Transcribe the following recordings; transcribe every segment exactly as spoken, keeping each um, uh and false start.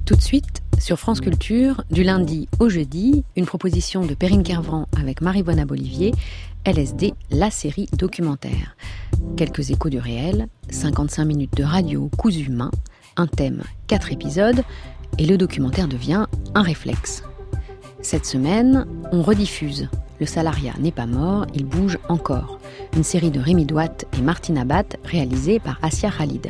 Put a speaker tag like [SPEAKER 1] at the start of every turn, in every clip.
[SPEAKER 1] Tout de suite, sur France Culture, du lundi au jeudi, une proposition de Perrine Kervran avec Marie-Voine Bolivier, L S D, la série documentaire. Quelques échos du réel, cinquante-cinq minutes de radio cousu main, un thème, quatre épisodes, et le documentaire devient un réflexe. Cette semaine, on rediffuse. Le salariat n'est pas mort, il bouge encore. Une série de Rémi Douat et Martine Abat, réalisée par Assia Khalid.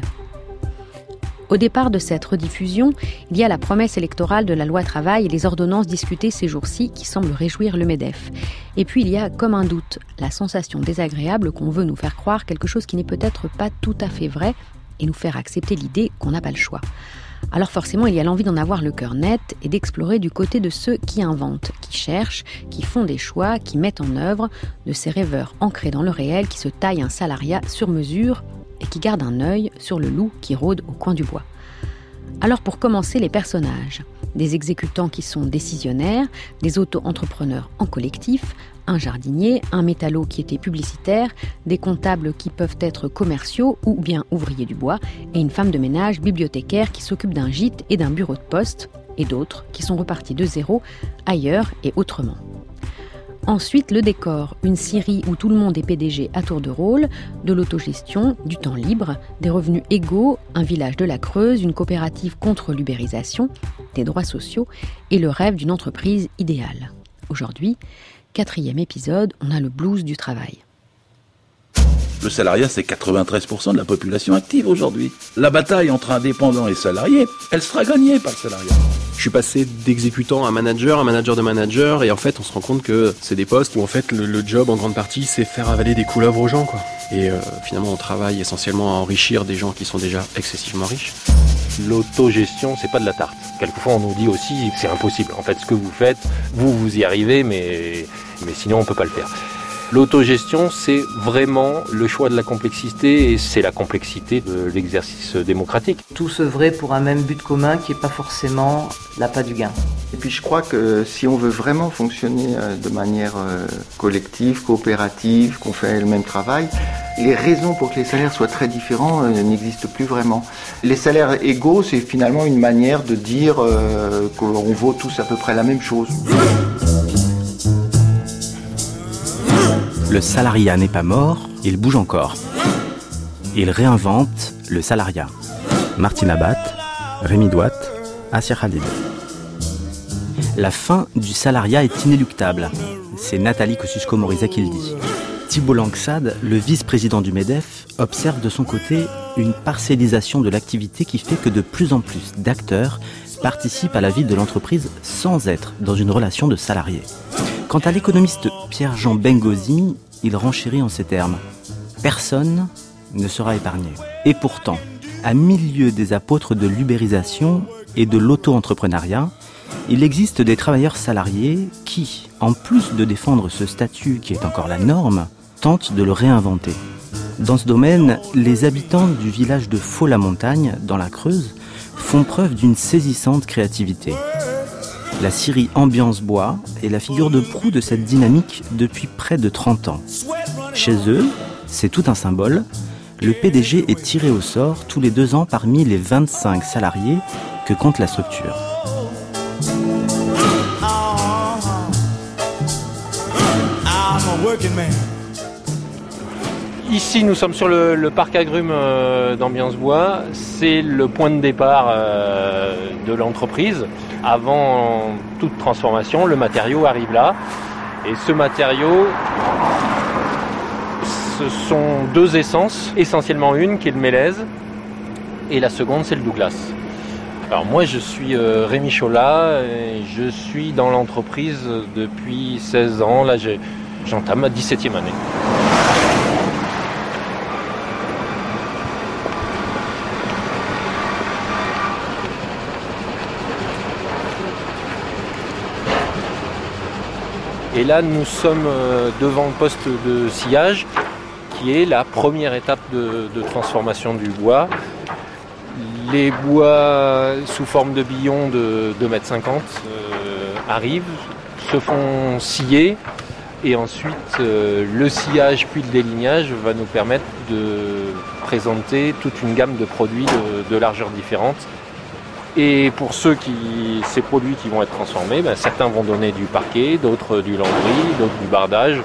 [SPEAKER 1] Au départ de cette rediffusion, il y a la promesse électorale de la loi travail et les ordonnances discutées ces jours-ci qui semblent réjouir le MEDEF. Et puis il y a comme un doute, la sensation désagréable qu'on veut nous faire croire quelque chose qui n'est peut-être pas tout à fait vrai et nous faire accepter l'idée qu'on n'a pas le choix. Alors forcément, il y a l'envie d'en avoir le cœur net et d'explorer du côté de ceux qui inventent, qui cherchent, qui font des choix, qui mettent en œuvre, de ces rêveurs ancrés dans le réel qui se taillent un salariat sur mesure et qui gardent un œil sur le loup qui rôde au coin du bois. Alors pour commencer, les personnages. Des exécutants qui sont décisionnaires, des auto-entrepreneurs en collectif, un jardinier, un métallo qui était publicitaire, des comptables qui peuvent être commerciaux ou bien ouvriers du bois, et une femme de ménage bibliothécaire qui s'occupe d'un gîte et d'un bureau de poste, et d'autres qui sont repartis de zéro, ailleurs et autrement. Ensuite, le décor, une scierie où tout le monde est P D G à tour de rôle, de l'autogestion, du temps libre, des revenus égaux, un village de la Creuse, une coopérative contre l'ubérisation, des droits sociaux et le rêve d'une entreprise idéale. Aujourd'hui, quatrième épisode, on a le blues du travail.
[SPEAKER 2] Le salariat, c'est quatre-vingt-treize pour cent de la population active aujourd'hui. La bataille entre indépendants et salariés, elle sera gagnée par le salariat.
[SPEAKER 3] Je suis passé d'exécutant à manager, à manager de manager, et en fait, on se rend compte que c'est des postes où en fait le, le job, en grande partie, c'est faire avaler des couleuvres aux gens, quoi. Et euh, finalement, on travaille essentiellement à enrichir des gens qui sont déjà excessivement riches.
[SPEAKER 4] L'autogestion, c'est pas de la tarte. Quelquefois, on nous dit aussi que c'est impossible. En fait, ce que vous faites, vous, vous y arrivez, mais, mais sinon, on peut pas le faire. L'autogestion, c'est vraiment le choix de la complexité et c'est la complexité de l'exercice démocratique.
[SPEAKER 5] Tous œuvrer pour un même but commun qui n'est pas forcément l'appât du gain.
[SPEAKER 6] Et puis je crois que si on veut vraiment fonctionner de manière collective, coopérative, qu'on fait le même travail, les raisons pour que les salaires soient très différents n'existent plus vraiment. Les salaires égaux, c'est finalement une manière de dire qu'on vaut tous à peu près la même chose.
[SPEAKER 7] Le salariat n'est pas mort, il bouge encore. Il réinvente le salariat. Martine Abat, Rémi Douat, Assia Khalid. La fin du salariat est inéluctable. C'est Nathalie Kosciusko-Morizet qui le dit. Thibault Langsad, le vice-président du MEDEF, observe de son côté une parcellisation de l'activité qui fait que de plus en plus d'acteurs participent à la vie de l'entreprise sans être dans une relation de salarié. Quant à l'économiste Pierre-Jean Bengozi, il renchérit en ces termes. Personne ne sera épargné. Et pourtant, à milieu des apôtres de l'ubérisation et de l'auto-entrepreneuriat, il existe des travailleurs salariés qui, en plus de défendre ce statut qui est encore la norme, tentent de le réinventer. Dans ce domaine, les habitants du village de Faux-la-Montagne, dans la Creuse, font preuve d'une saisissante créativité. La scierie Ambiance Bois est la figure de proue de cette dynamique depuis près de trente ans. Chez eux, c'est tout un symbole, le P D G est tiré au sort tous les deux ans parmi les vingt-cinq salariés que compte la structure.
[SPEAKER 4] Ici, nous sommes sur le, le parc agrumes euh, d'Ambiance Bois. C'est le point de départ euh, de l'entreprise. Avant toute transformation, le matériau arrive là. Et ce matériau, ce sont deux essences. Essentiellement une qui est le mélèze et la seconde c'est le Douglas. Alors moi je suis euh, Rémi Cholat et je suis dans l'entreprise depuis seize ans. Là j'ai, j'entame ma dix-septième année. Et là, nous sommes devant le poste de sciage, qui est la première étape de, de transformation du bois. Les bois sous forme de billons de deux mètres cinquante euh, arrivent, se font scier, et ensuite euh, le sciage puis le délignage va nous permettre de présenter toute une gamme de produits de, de largeurs différentes Et pour ceux qui, ces produits qui vont être transformés, ben, certains vont donner du parquet, d'autres du lambris, d'autres du bardage.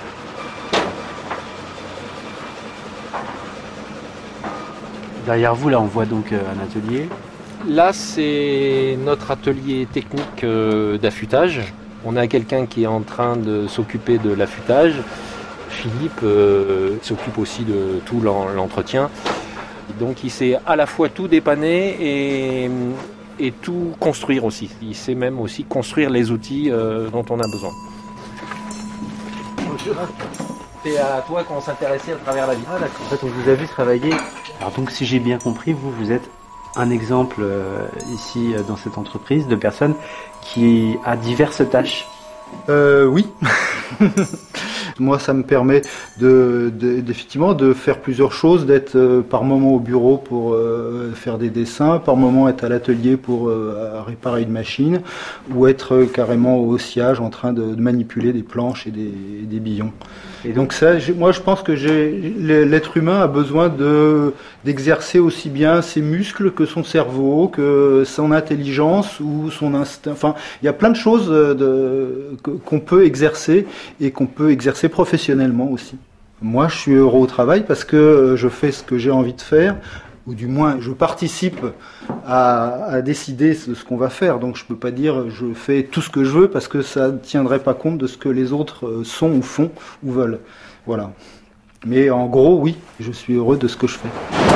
[SPEAKER 7] Derrière vous, là, on voit donc un atelier.
[SPEAKER 4] Là, c'est notre atelier technique euh, d'affûtage. On a quelqu'un qui est en train de s'occuper de l'affûtage. Philippe euh, s'occupe aussi de tout l'entretien. Donc il sait à la fois tout dépanner et, et tout construire aussi. Il sait même aussi construire les outils euh, dont on a besoin.
[SPEAKER 7] Bonjour.
[SPEAKER 4] C'est à toi qu'on s'intéressait à travers la vie.
[SPEAKER 7] Ah d'accord. En fait, on vous a vu travailler. Alors donc, si j'ai bien compris, vous, vous êtes un exemple euh, ici dans cette entreprise de personne qui a diverses tâches.
[SPEAKER 8] Euh, oui. Moi, ça me permet de, de, d'effectivement de faire plusieurs choses, d'être euh, par moment au bureau pour euh, faire des dessins, par moment être à l'atelier pour euh, réparer une machine, ou être euh, carrément au sciage en train de, de manipuler des planches et des, des billons. Et donc ça, moi je pense que j'ai, l'être humain a besoin de, d'exercer aussi bien ses muscles que son cerveau, que son intelligence ou son instinct. Enfin, il y a plein de choses de, qu'on peut exercer et qu'on peut exercer professionnellement aussi. Moi je suis heureux au travail parce que je fais ce que j'ai envie de faire, ou du moins je participe à, à décider de ce qu'on va faire. Donc je peux pas dire je fais tout ce que je veux parce que ça ne tiendrait pas compte de ce que les autres sont ou font ou veulent. Voilà. Mais en gros, oui, je suis heureux de ce que je fais.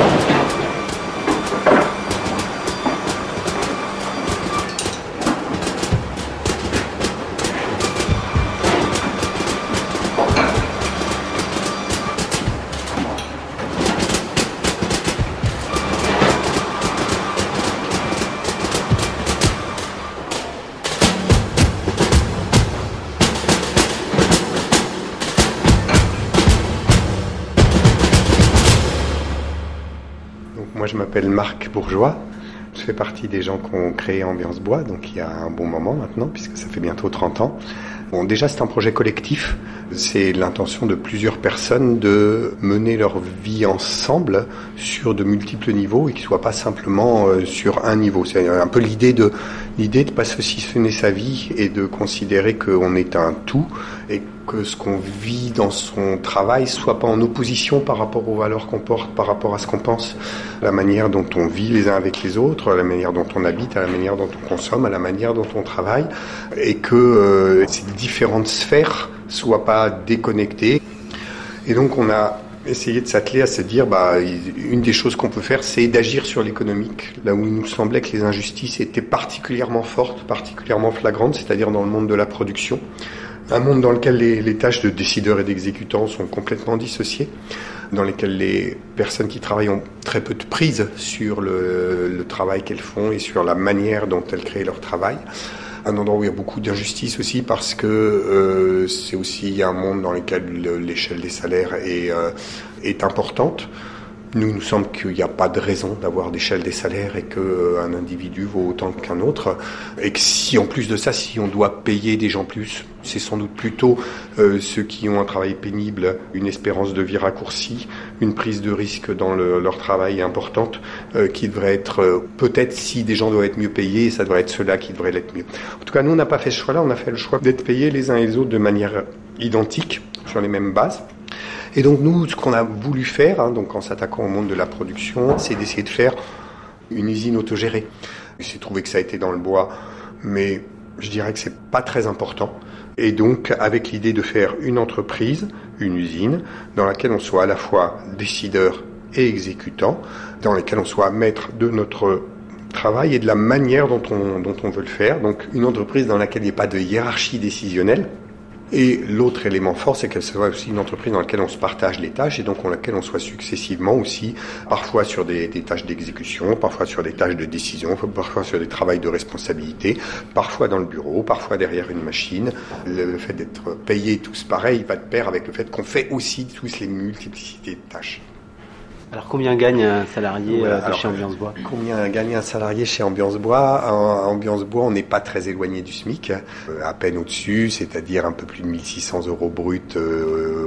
[SPEAKER 9] Moi, je m'appelle Marc Bourgeois. Je fais partie des gens qui ont créé Ambiance Bois, donc il y a un bon moment maintenant, puisque ça fait bientôt trente ans. Bon, déjà, c'est un projet collectif. C'est l'intention de plusieurs personnes de mener leur vie ensemble sur de multiples niveaux et qui ne soient pas simplement euh, sur un niveau. C'est un peu l'idée de l'idée de pas saucissonner sa vie et de considérer qu'on est un tout et que ce qu'on vit dans son travail soit pas en opposition par rapport aux valeurs qu'on porte, par rapport à ce qu'on pense, la manière dont on vit les uns avec les autres, la manière dont on habite, à la manière dont on consomme, à la manière dont on travaille, et que euh, ces différentes sphères soient pas déconnectées. Et donc on a essayé de s'atteler à se dire, bah, une des choses qu'on peut faire, c'est d'agir sur l'économique, là où il nous semblait que les injustices étaient particulièrement fortes, particulièrement flagrantes, c'est-à-dire dans le monde de la production. Un monde dans lequel les, les tâches de décideurs et d'exécutants sont complètement dissociées, dans lesquels les personnes qui travaillent ont très peu de prise sur le, le travail qu'elles font et sur la manière dont elles créent leur travail. Un endroit où il y a beaucoup d'injustice aussi parce que euh, c'est aussi un monde dans lequel le, l'échelle des salaires est, euh, est importante. Nous, il nous semble qu'il n'y a pas de raison d'avoir d'échelle des salaires et qu'un euh, individu vaut autant qu'un autre. Et que si, en plus de ça, si on doit payer des gens plus, c'est sans doute plutôt euh, ceux qui ont un travail pénible, une espérance de vie raccourcie, une prise de risque dans le, leur travail importante, euh, qui devrait être, euh, peut-être si des gens doivent être mieux payés, ça devrait être ceux-là qui devraient l'être mieux. En tout cas, nous, on n'a pas fait ce choix-là, on a fait le choix d'être payés les uns et les autres de manière identique, sur les mêmes bases. Et donc nous, ce qu'on a voulu faire, hein, donc en s'attaquant au monde de la production, c'est d'essayer de faire une usine autogérée. J'ai trouvé que ça a été dans le bois, mais je dirais que c'est pas très important. Et donc avec l'idée de faire une entreprise, une usine, dans laquelle on soit à la fois décideur et exécutant, dans laquelle on soit maître de notre travail et de la manière dont on, dont on veut le faire. Donc une entreprise dans laquelle il n'y ait pas de hiérarchie décisionnelle. Et l'autre élément fort, c'est qu'elle soit aussi une entreprise dans laquelle on se partage les tâches et donc dans laquelle on soit successivement aussi, parfois sur des, des tâches d'exécution, parfois sur des tâches de décision, parfois sur des travails de responsabilité, parfois dans le bureau, parfois derrière une machine. Le, le fait d'être payé tous pareil va de pair avec le fait qu'on fait aussi tous les multiplicités de tâches.
[SPEAKER 7] Alors combien gagne un salarié
[SPEAKER 9] ouais,
[SPEAKER 7] euh,
[SPEAKER 9] alors,
[SPEAKER 7] chez Ambiance Bois ?
[SPEAKER 9] Combien gagne un salarié chez Ambiance Bois ? En Ambiance Bois, on n'est pas très éloigné du SMIC, euh, à peine au-dessus, c'est-à-dire un peu plus de mille six cents euros bruts euh,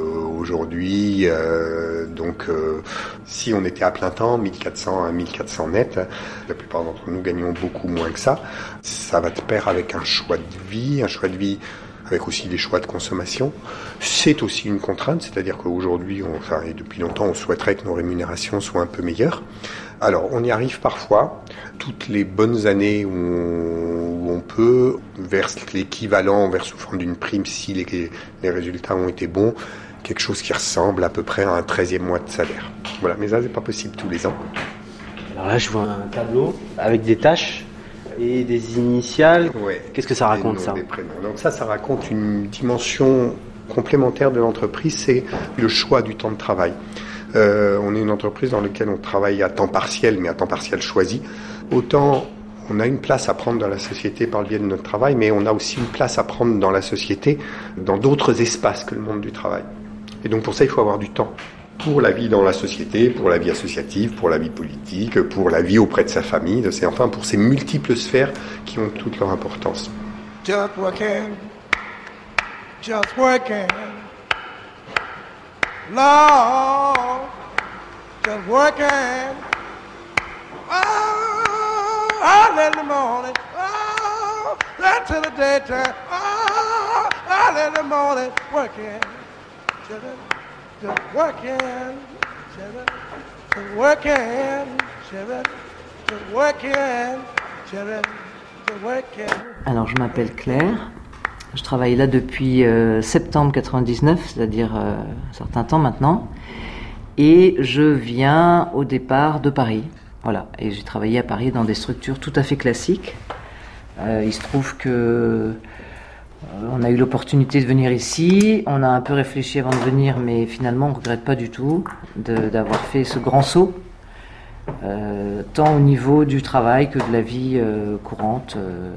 [SPEAKER 9] aujourd'hui, euh, donc euh, si on était à plein temps, mille quatre cents à mille quatre cents net, la plupart d'entre nous gagnons beaucoup moins que ça. Ça va de pair avec un choix de vie, un choix de vie avec aussi des choix de consommation. C'est aussi une contrainte, c'est-à-dire qu'aujourd'hui, on, enfin, et depuis longtemps, on souhaiterait que nos rémunérations soient un peu meilleures. Alors, on y arrive parfois. Toutes les bonnes années où on, où on peut, on verse l'équivalent, on verse sous forme d'une prime si les, les résultats ont été bons, quelque chose qui ressemble à peu près à un treizième mois de salaire. Voilà, mais ça, c'est pas possible tous les ans.
[SPEAKER 7] Alors là, je vois un tableau avec des tâches et des initiales.
[SPEAKER 9] Ouais.
[SPEAKER 7] Qu'est-ce que ça raconte,
[SPEAKER 9] noms,
[SPEAKER 7] ça ?
[SPEAKER 9] Des prénoms. Donc ça, ça raconte une dimension complémentaire de l'entreprise, c'est le choix du temps de travail. Euh, on est une entreprise dans laquelle on travaille à temps partiel, mais à temps partiel choisi. Autant on a une place à prendre dans la société par le biais de notre travail, mais on a aussi une place à prendre dans la société, dans d'autres espaces que le monde du travail. Et donc pour ça, il faut avoir du temps. Pour la vie dans la société, pour la vie associative, pour la vie politique, pour la vie auprès de sa famille, c'est enfin pour ces multiples sphères qui ont toute leur importance.
[SPEAKER 10] Just working, just working, Lord, just working, oh, early in the morning, oh, until the daytime, oh, early in the morning, working, just Just working, just working, just working, just working.
[SPEAKER 5] Alors, je m'appelle Claire. Je travaille là depuis euh, septembre quatre-vingt-dix-neuf, c'est-à-dire euh, un certain temps maintenant. Et je viens au départ de Paris. Voilà. Et j'ai travaillé à Paris dans des structures tout à fait classiques. Euh, il se trouve que on a eu l'opportunité de venir ici, on a un peu réfléchi avant de venir, mais finalement on ne regrette pas du tout de, d'avoir fait ce grand saut, euh, tant au niveau du travail que de la vie euh, courante, euh,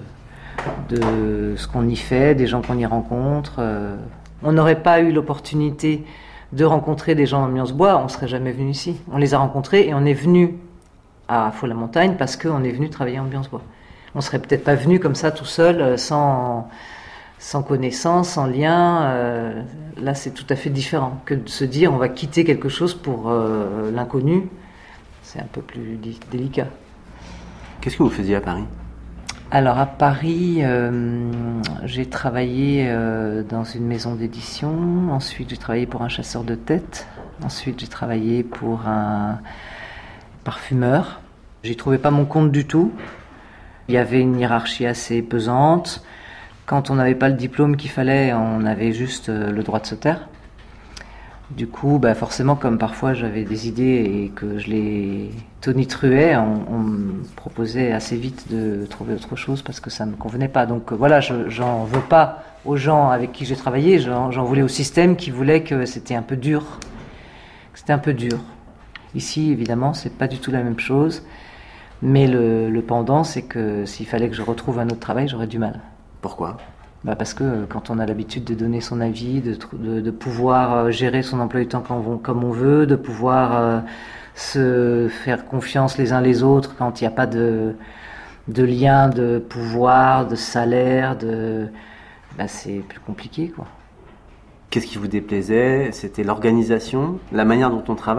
[SPEAKER 5] de ce qu'on y fait, des gens qu'on y rencontre. Euh. On n'aurait pas eu l'opportunité de rencontrer des gens d'Ambiance Bois, on ne serait jamais venu ici. On les a rencontrés et on est venu à Faux-la-Montagne parce qu'on est venu travailler à Ambiance Bois. On ne serait peut-être pas venu comme ça tout seul, sans... sans connaissance, sans lien, euh, là c'est tout à fait différent que de se dire on va quitter quelque chose pour euh, l'inconnu, c'est un peu plus di- délicat.
[SPEAKER 7] Qu'est-ce que vous faisiez à Paris ?
[SPEAKER 5] Alors à Paris, euh, j'ai travaillé euh, dans une maison d'édition, ensuite j'ai travaillé pour un chasseur de tête, ensuite j'ai travaillé pour un parfumeur. J'y trouvais pas mon compte du tout, il y avait une hiérarchie assez pesante. Quand on n'avait pas le diplôme qu'il fallait, on avait juste le droit de se taire. Du coup, bah forcément, comme parfois j'avais des idées et que je les tonitruais, on, on me proposait assez vite de trouver autre chose parce que ça ne me convenait pas. Donc voilà, je, j'en veux pas aux gens avec qui j'ai travaillé, j'en, j'en voulais au système qui voulait que c'était un peu dur. Que c'était un peu dur. Ici, évidemment, c'est pas du tout la même chose. Mais le, le pendant, c'est que s'il fallait que je retrouve un autre travail, j'aurais du mal.
[SPEAKER 7] Pourquoi ?
[SPEAKER 5] Bah parce que quand on a l'habitude de donner son avis, de, de, de pouvoir gérer son emploi du temps comme on veut, de pouvoir euh, se faire confiance les uns les autres quand il n'y a pas de, de lien de pouvoir, de salaire, de, bah c'est plus compliqué, quoi.
[SPEAKER 7] Qu'est-ce qui vous déplaisait ? C'était l'organisation, la manière dont on travaille ?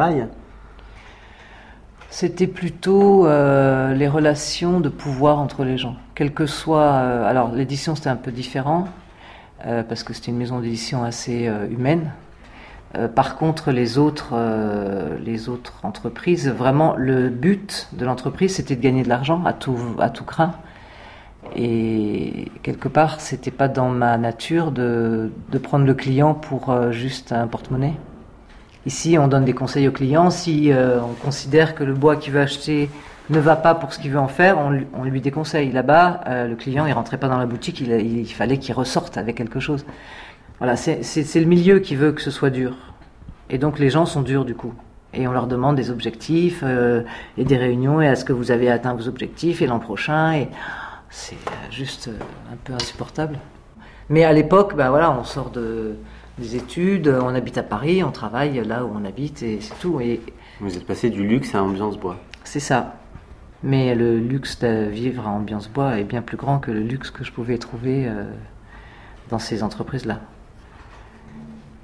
[SPEAKER 5] C'était plutôt euh, les relations de pouvoir entre les gens. Quel que soit... Euh, alors, l'édition, c'était un peu différent, euh, parce que c'était une maison d'édition assez euh, humaine. Euh, par contre, les autres, euh, les autres entreprises, vraiment, le but de l'entreprise, c'était de gagner de l'argent à tout, à tout crin. Et quelque part, c'était pas dans ma nature de, de prendre le client pour euh, juste un porte-monnaie. Ici, on donne des conseils aux clients. Si euh, on considère que le bois qu'il veut acheter ne va pas pour ce qu'il veut en faire, on lui, on lui déconseille. Là-bas, euh, le client, il rentrait pas dans la boutique, il, il fallait qu'il ressorte avec quelque chose. Voilà, c'est, c'est, c'est le milieu qui veut que ce soit dur. Et donc, les gens sont durs, du coup. Et on leur demande des objectifs euh, et des réunions. Et est-ce que vous avez atteint vos objectifs et l'an prochain et c'est juste un peu insupportable. Mais à l'époque, ben voilà, on sort de... des études, on habite à Paris, on travaille là où on habite et c'est tout. Et
[SPEAKER 7] vous êtes passé du luxe à Ambiance Bois.
[SPEAKER 5] C'est ça. Mais le luxe de vivre à Ambiance Bois est bien plus grand que le luxe que je pouvais trouver euh, dans ces entreprises-là.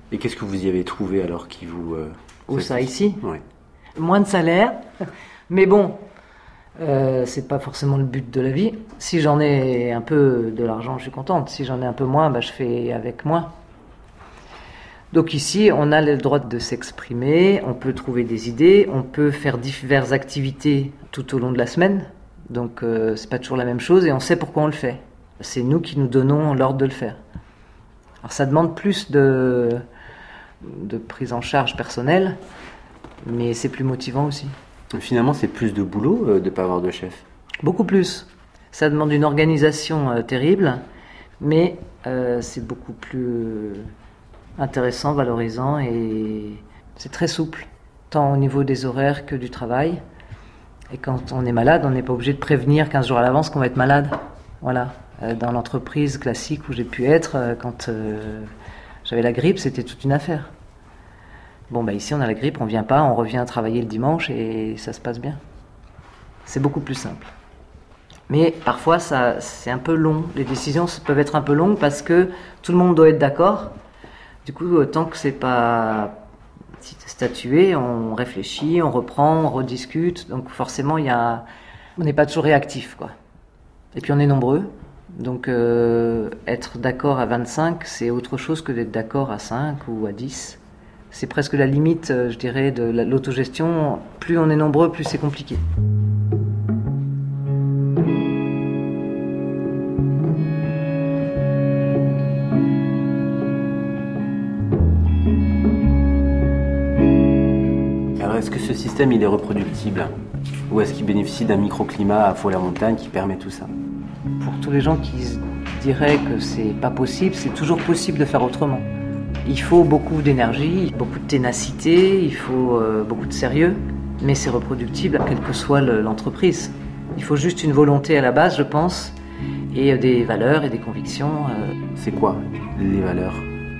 [SPEAKER 7] Et qu'est-ce que vous y avez trouvé alors qui vous... Euh,
[SPEAKER 5] Où ça, ici ?
[SPEAKER 7] Oui.
[SPEAKER 5] Moins de salaire, mais bon, euh, c'est pas forcément le but de la vie. Si j'en ai un peu de l'argent, je suis contente. Si j'en ai un peu moins, bah, je fais avec moins. Donc ici, on a le droit de s'exprimer, on peut trouver des idées, on peut faire diverses activités tout au long de la semaine. Donc euh, c'est pas toujours la même chose et on sait pourquoi on le fait. C'est nous qui nous donnons l'ordre de le faire. Alors ça demande plus de, de prise en charge personnelle, mais c'est plus motivant aussi.
[SPEAKER 7] Finalement, c'est plus de boulot euh, de ne pas avoir de chef.
[SPEAKER 5] Beaucoup plus. Ça demande une organisation euh, terrible, mais euh, c'est beaucoup plus intéressant, valorisant et c'est très souple, tant au niveau des horaires que du travail. Et quand on est malade, on n'est pas obligé de prévenir quinze jours à l'avance qu'on va être malade. Voilà. Euh, dans l'entreprise classique où j'ai pu être, euh, quand euh, j'avais la grippe, c'était toute une affaire. Bon, bah ici, on a la grippe, on vient pas, on revient travailler le dimanche et ça se passe bien. C'est beaucoup plus simple. Mais parfois, ça, c'est un peu long. Les décisions peuvent être un peu longues parce que tout le monde doit être d'accord. Du coup, tant que c'est pas statué, on réfléchit, on reprend, on rediscute. Donc forcément, il y a, on n'est pas toujours réactif, quoi. Et puis on est nombreux. Donc euh, être d'accord à vingt-cinq, c'est autre chose que d'être d'accord à cinq ou à dix. C'est presque la limite, je dirais, de l'autogestion. Plus on est nombreux, plus c'est compliqué.
[SPEAKER 7] Alors, est-ce que ce système, il est reproductible ? Ou est-ce qu'il bénéficie d'un microclimat à Faux-la-Montagne qui permet tout ça ?
[SPEAKER 5] Pour tous les gens qui se diraient que c'est pas possible, c'est toujours possible de faire autrement. Il faut beaucoup d'énergie, beaucoup de ténacité, il faut euh, beaucoup de sérieux, mais c'est reproductible, quelle que soit le, l'entreprise. Il faut juste une volonté à la base, je pense, et euh, des valeurs et des convictions. Euh.
[SPEAKER 7] C'est quoi, les valeurs ?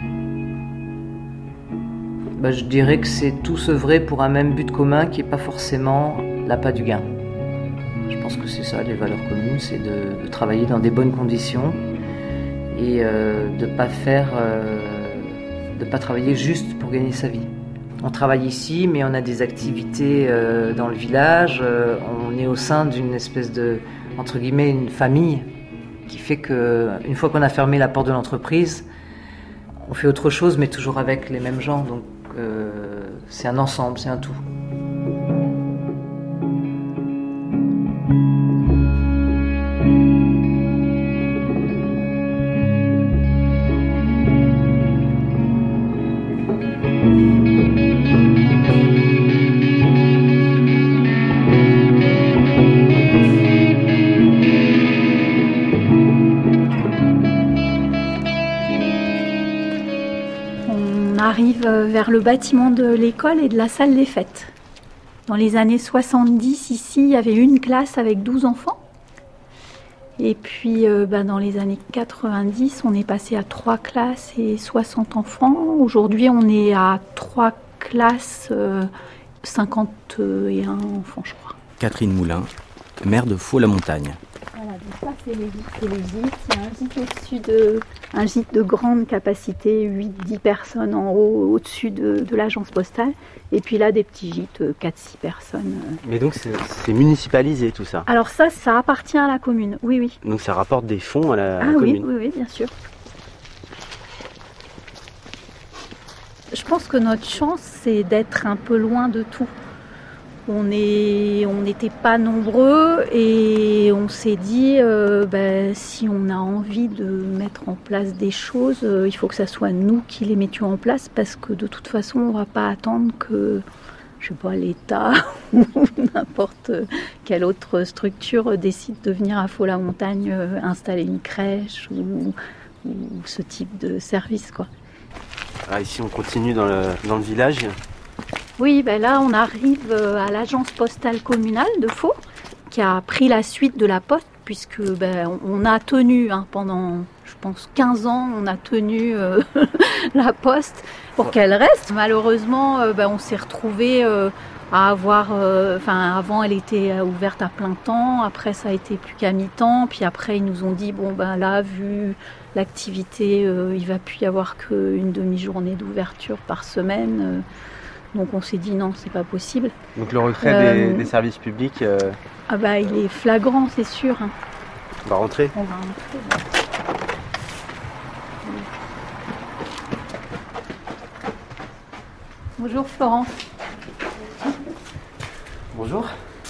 [SPEAKER 5] Bah, je dirais que c'est tous œuvrer pour un même but commun qui n'est pas forcément l'appât du gain. Je pense que c'est ça, les valeurs communes, c'est de, de travailler dans des bonnes conditions et euh, de ne pas faire... Euh, de ne pas travailler juste pour gagner sa vie. On travaille ici, mais on a des activités euh, dans le village. Euh, on est au sein d'une espèce de, entre guillemets, une famille qui fait qu'une fois qu'on a fermé la porte de l'entreprise, on fait autre chose, mais toujours avec les mêmes gens. Donc euh, c'est un ensemble, c'est un tout.
[SPEAKER 11] Arrive vers le bâtiment de l'école et de la salle des fêtes. Dans les années soixante-dix, ici, il y avait une classe avec douze enfants. Et puis, euh, ben, dans les années quatre-vingt-dix, on est passé à trois classes et soixante enfants. Aujourd'hui, on est à trois classes, euh, cinquante et un enfants, je crois.
[SPEAKER 7] Catherine Moulin, maire de Faux-la-Montagne.
[SPEAKER 11] Voilà, donc ça, c'est les, c'est les gîtes. Il y a un gîte au-dessus de... Un gîte de grande capacité, huit dix personnes en haut, au-dessus de, de l'agence postale. Et puis là, des petits gîtes, quatre six personnes.
[SPEAKER 7] Mais donc, c'est, c'est municipalisé tout ça ?
[SPEAKER 11] Alors ça, ça appartient à la commune, oui, oui.
[SPEAKER 7] Donc ça rapporte des fonds à la,
[SPEAKER 11] ah,
[SPEAKER 7] la
[SPEAKER 11] oui,
[SPEAKER 7] commune ?
[SPEAKER 11] oui, oui, bien sûr. Je pense que notre chance, c'est d'être un peu loin de tout. On est, on n'était pas nombreux et on s'est dit, euh, ben, si on a envie de mettre en place des choses, euh, il faut que ça soit nous qui les mettions en place parce que de toute façon, on ne va pas attendre que, je sais pas, l'État ou n'importe quelle autre structure décide de venir à Faux-la-Montagne euh, installer une crèche ou, ou ce type de service, quoi.
[SPEAKER 7] Ah, ici, on continue dans le, dans le village.
[SPEAKER 11] Oui, ben là, on arrive à l'agence postale communale de Faux, qui a pris la suite de la poste, puisque ben, on a tenu hein, pendant, je pense, quinze ans, on a tenu euh, la poste pour qu'elle reste. Malheureusement, euh, ben, on s'est retrouvés euh, à avoir... Enfin, euh, avant, elle était ouverte à plein temps. Après, ça a été plus qu'à mi-temps. Puis après, ils nous ont dit, bon, ben là, vu l'activité, euh, il ne va plus y avoir qu'une demi-journée d'ouverture par semaine. Euh, donc, on s'est dit, non, c'est pas possible.
[SPEAKER 7] Donc, le retrait euh, des, des services publics... Euh...
[SPEAKER 11] Ah bah, il est flagrant, c'est sûr. Hein.
[SPEAKER 7] On va rentrer.
[SPEAKER 11] On va rentrer. Bonjour Florence.
[SPEAKER 7] Bonjour.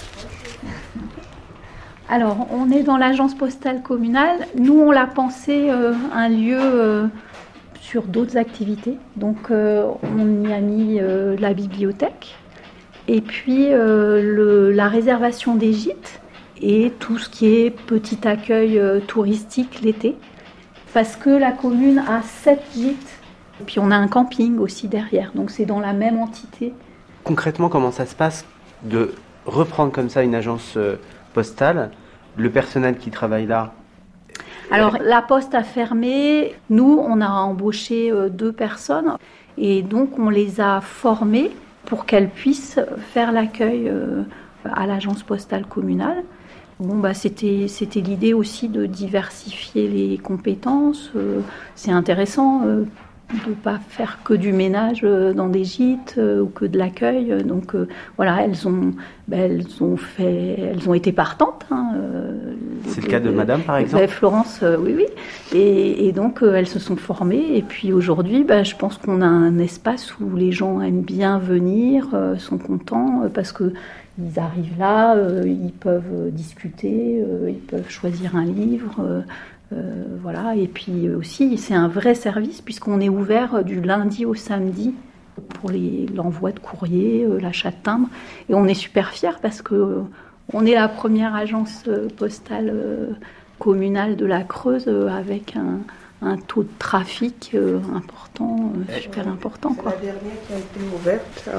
[SPEAKER 11] Alors, on est dans l'agence postale communale. Nous, on l'a pensé euh, un lieu euh, sur d'autres activités. Donc, euh, on y a mis euh, la bibliothèque et puis euh, le, la réservation des gîtes et tout ce qui est petit accueil euh, touristique l'été. Parce que la commune a sept gîtes. Et puis, on a un camping aussi derrière. Donc, c'est dans la même entité.
[SPEAKER 7] Concrètement, comment ça se passe de reprendre comme ça une agence euh, postale, le personnel qui travaille là?
[SPEAKER 11] Alors, la poste a fermé. Nous, on a embauché euh, deux personnes. Et donc, on les a formées pour qu'elles puissent faire l'accueil euh, à l'agence postale communale. Bon, bah, c'était, c'était l'idée aussi de diversifier les compétences. Euh, c'est intéressant euh, de ne pas faire que du ménage euh, dans des gîtes euh, ou que de l'accueil. Donc euh, voilà, elles ont, bah, elles ont fait, elles ont été partantes. Hein, euh,
[SPEAKER 7] c'est le cas de Madame, par exemple.
[SPEAKER 11] Bah, Florence, euh, oui, oui. Et, et donc euh, elles se sont formées. Et puis aujourd'hui, bah, je pense qu'on a un espace où les gens aiment bien venir, euh, sont contents euh, parce que ils arrivent là, euh, ils peuvent discuter, euh, ils peuvent choisir un livre. Euh, Euh, voilà, et puis aussi c'est un vrai service puisqu'on est ouvert du lundi au samedi pour les, l'envoi de courrier, euh, l'achat de timbres, et on est super fiers parce que euh, on est la première agence euh, postale euh, communale de la Creuse euh, avec un, un taux de trafic euh, important, euh, super ouais, important.
[SPEAKER 12] C'est
[SPEAKER 11] quoi.
[SPEAKER 12] La dernière qui a été ouverte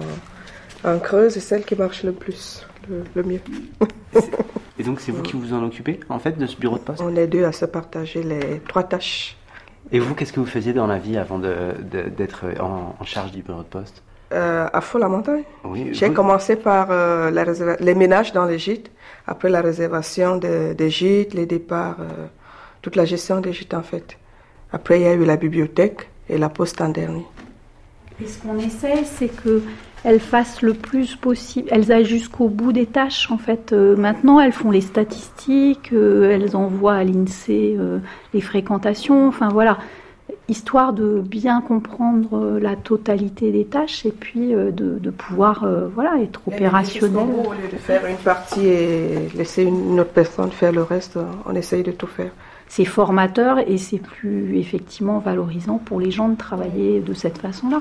[SPEAKER 12] en, en Creuse et celle qui marche le plus, le, le mieux.
[SPEAKER 7] Et donc c'est vous qui vous en occupez en fait de ce bureau de poste?
[SPEAKER 12] On est deux à se partager les trois tâches.
[SPEAKER 7] Et vous, qu'est-ce que vous faisiez dans la vie avant de, de, d'être en, en charge du bureau de poste?
[SPEAKER 12] euh, À Faux-la-Montagne.
[SPEAKER 7] Oui,
[SPEAKER 12] J'ai
[SPEAKER 7] vous...
[SPEAKER 12] commencé par euh, la réserva... les ménages dans les gîtes, après la réservation de, des gîtes, les départs, euh, toute la gestion des gîtes en fait. Après il y a eu la bibliothèque et la poste en dernier.
[SPEAKER 11] Et ce qu'on essaie, c'est que elles fassent le plus possible, elles aillent jusqu'au bout des tâches en fait. Euh, maintenant, elles font les statistiques, euh, elles envoient à l'INSEE euh, les fréquentations, enfin voilà, histoire de bien comprendre euh, la totalité des tâches et puis euh, de, de pouvoir euh, voilà, être opérationnel.
[SPEAKER 12] Au lieu de faire une partie et laisser une autre personne faire le reste, on essaye de tout faire.
[SPEAKER 11] C'est formateur et c'est plus effectivement valorisant pour les gens de travailler de cette façon-là.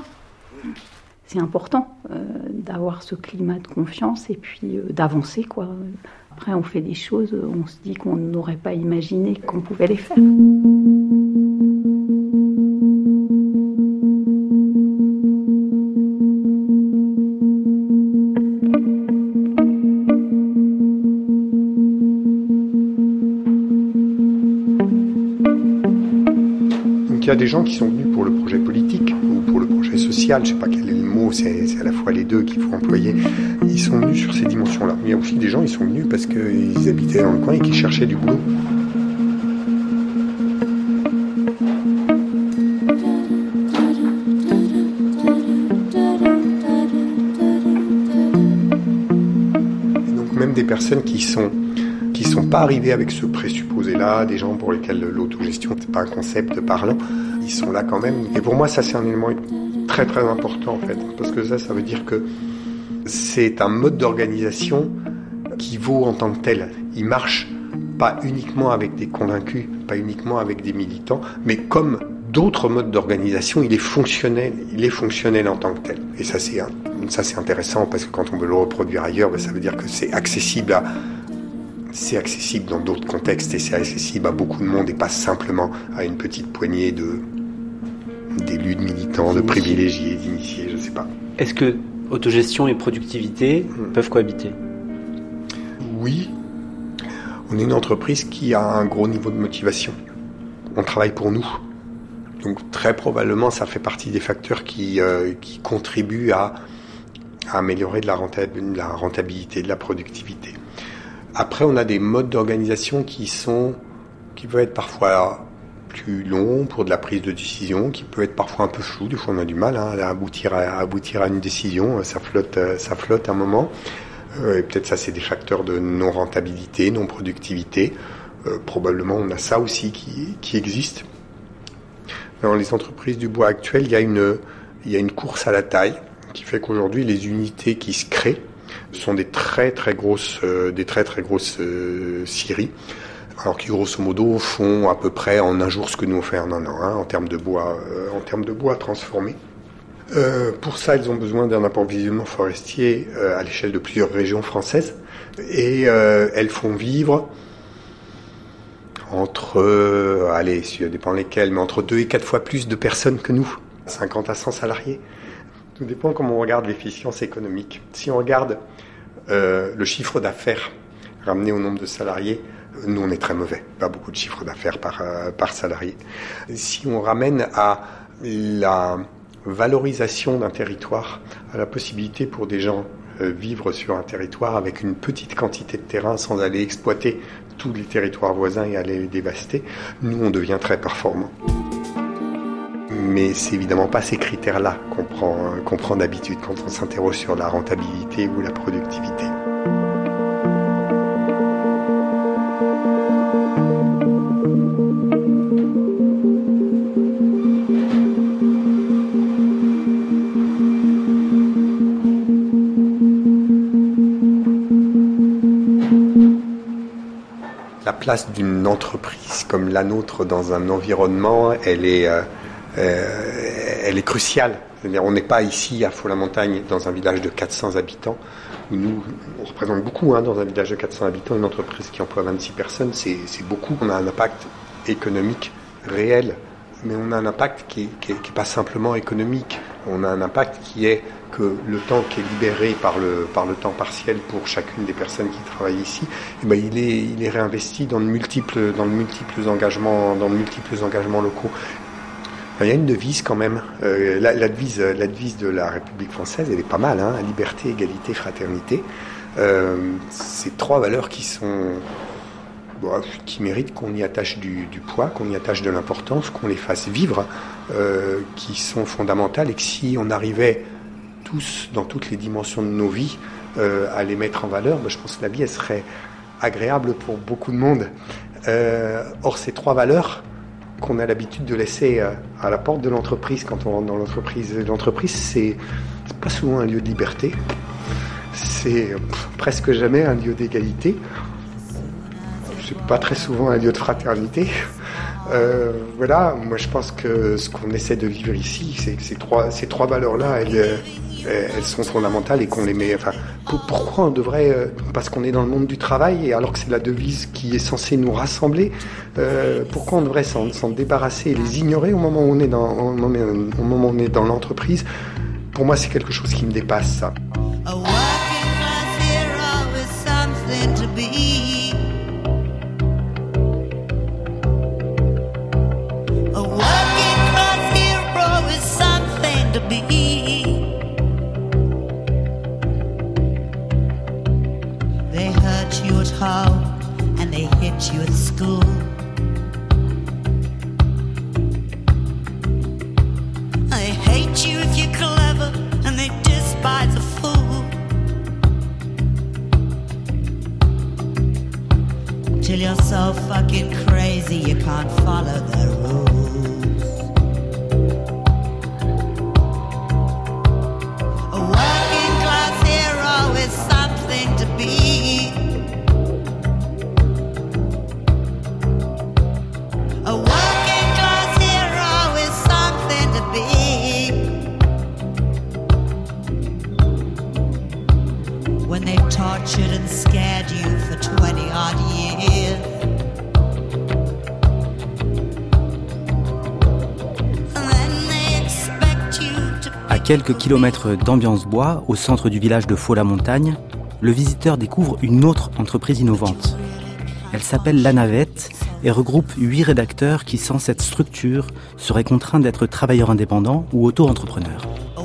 [SPEAKER 11] C'est important euh, d'avoir ce climat de confiance et puis euh, d'avancer, quoi. Après, on fait des choses, on se dit qu'on n'aurait pas imaginé qu'on pouvait les faire.
[SPEAKER 9] Donc il y a des gens qui sont venus pour le projet politique ou pour le projet social, je ne sais pas quel est le mot, c'est, c'est à la fois les deux qu'il faut employer. Ils sont venus sur ces dimensions-là. Mais il y a aussi des gens, ils sont venus parce qu'ils habitaient dans le coin et qu'ils cherchaient du boulot. Et donc même des personnes qui sont qui sont pas arrivés avec ce présupposé-là, des gens pour lesquels l'autogestion c'est pas un concept parlant, ils sont là quand même. Et pour moi, ça c'est un élément très très important en fait, parce que ça, ça veut dire que c'est un mode d'organisation qui vaut en tant que tel. Il marche pas uniquement avec des convaincus, pas uniquement avec des militants, mais comme d'autres modes d'organisation, il est fonctionnel, il est fonctionnel en tant que tel. Et ça c'est un, ça c'est intéressant parce que quand on veut le reproduire ailleurs, ben, ça veut dire que c'est accessible à c'est accessible dans d'autres contextes et c'est accessible à beaucoup de monde et pas simplement à une petite poignée de d'élus, de militants, de privilégiés, d'initiés, je sais pas.
[SPEAKER 7] Est-ce que autogestion et productivité mmh. peuvent cohabiter?
[SPEAKER 9] Oui. On est une entreprise qui a un gros niveau de motivation. on travaille pour nous. Donc très probablement, ça fait partie des facteurs qui, euh, qui contribuent à, à améliorer de la, rentabilité, de la rentabilité, de la productivité. Après, on a des modes d'organisation qui sont, qui peuvent être parfois plus longs pour de la prise de décision, qui peut être parfois un peu flou. Des fois, on a du mal hein, à aboutir à, à aboutir à une décision. Ça flotte, ça flotte un moment. Euh, et peut-être ça, c'est des facteurs de non-rentabilité, non-productivité. Euh, probablement, on a ça aussi qui, qui existe. Dans les entreprises du bois actuelles, il y a une, il y a une course à la taille qui fait qu'aujourd'hui, les unités qui se créent sont des très très grosses, euh, des très très grosses euh, scieries. Alors qui grosso modo font à peu près en un jour ce que nous on fait en un an, hein, en termes de bois, euh, en termes de bois transformé. Euh, pour ça, ils ont besoin d'un approvisionnement forestier euh, à l'échelle de plusieurs régions françaises, et euh, elles font vivre entre, euh, allez, ça dépend lesquelles, mais entre deux et quatre fois plus de personnes que nous, cinquante à cent salariés. Tout dépend comment on regarde l'efficience économique. Si on regarde euh, le chiffre d'affaires ramené au nombre de salariés, nous on est très mauvais, pas beaucoup de chiffre d'affaires par, euh, par salarié. Si on ramène à la valorisation d'un territoire, à la possibilité pour des gens euh, vivre sur un territoire avec une petite quantité de terrain sans aller exploiter tous les territoires voisins et aller les dévaster, nous on devient très performants. Mais c'est évidemment pas ces critères-là qu'on prend, qu'on prend d'habitude quand on s'interroge sur la rentabilité ou la productivité. La place d'une entreprise comme la nôtre dans un environnement, elle est, euh, euh, elle est cruciale. C'est-à-dire, on n'est pas ici à Faux-la-Montagne dans un village de quatre cents habitants, où nous, on représente beaucoup hein, dans un village de quatre cents habitants, une entreprise qui emploie vingt-six personnes, c'est, c'est beaucoup. On a un impact économique réel, mais on a un impact qui n'est qui est, qui est pas simplement économique. On a un impact qui est que le temps qui est libéré par le, par le temps partiel pour chacune des personnes qui travaillent ici, eh ben, il est, il est réinvesti dans de multiples, dans de multiples engagements, dans de multiples engagements locaux. Il y a une devise quand même. Euh, la, la, devise, la devise de la République française, elle est pas mal, hein, liberté, égalité, fraternité. Euh, c'est trois valeurs qui sont, bon, qui méritent qu'on y attache du, du poids, qu'on y attache de l'importance, qu'on les fasse vivre, euh, qui sont fondamentales, et que si on arrivait tous, dans toutes les dimensions de nos vies, euh, à les mettre en valeur, ben, je pense que la vie, elle serait agréable pour beaucoup de monde. Euh, or, ces trois valeurs qu'on a l'habitude de laisser euh, à la porte de l'entreprise quand on rentre dans l'entreprise, l'entreprise, c'est, c'est pas souvent un lieu de liberté, c'est pff, presque jamais un lieu d'égalité, c'est pas très souvent un lieu de fraternité. Euh, voilà, moi je pense que ce qu'on essaie de vivre ici, c'est que ces trois, ces trois valeurs-là, elles, elles sont fondamentales et qu'on les met. Enfin, pourquoi on devrait, parce qu'on est dans le monde du travail et alors que c'est la devise qui est censée nous rassembler, euh, pourquoi on devrait s'en, s'en débarrasser et les ignorer au moment où on est dans, au moment, au moment où on est dans l'entreprise? Pour moi, c'est quelque chose qui me dépasse, ça.
[SPEAKER 13] They hurt you at home and they hit you at school. They hate you if you're clever and they despise a fool. Till you're so fucking crazy you can't follow their rules.
[SPEAKER 7] À quelques kilomètres d'Ambiance Bois, au centre du village de Faux-la-Montagne, le visiteur découvre une autre entreprise innovante. Elle s'appelle La Navette et regroupe huit rédacteurs qui, sans cette structure, seraient contraints d'être travailleurs indépendants ou auto-entrepreneurs.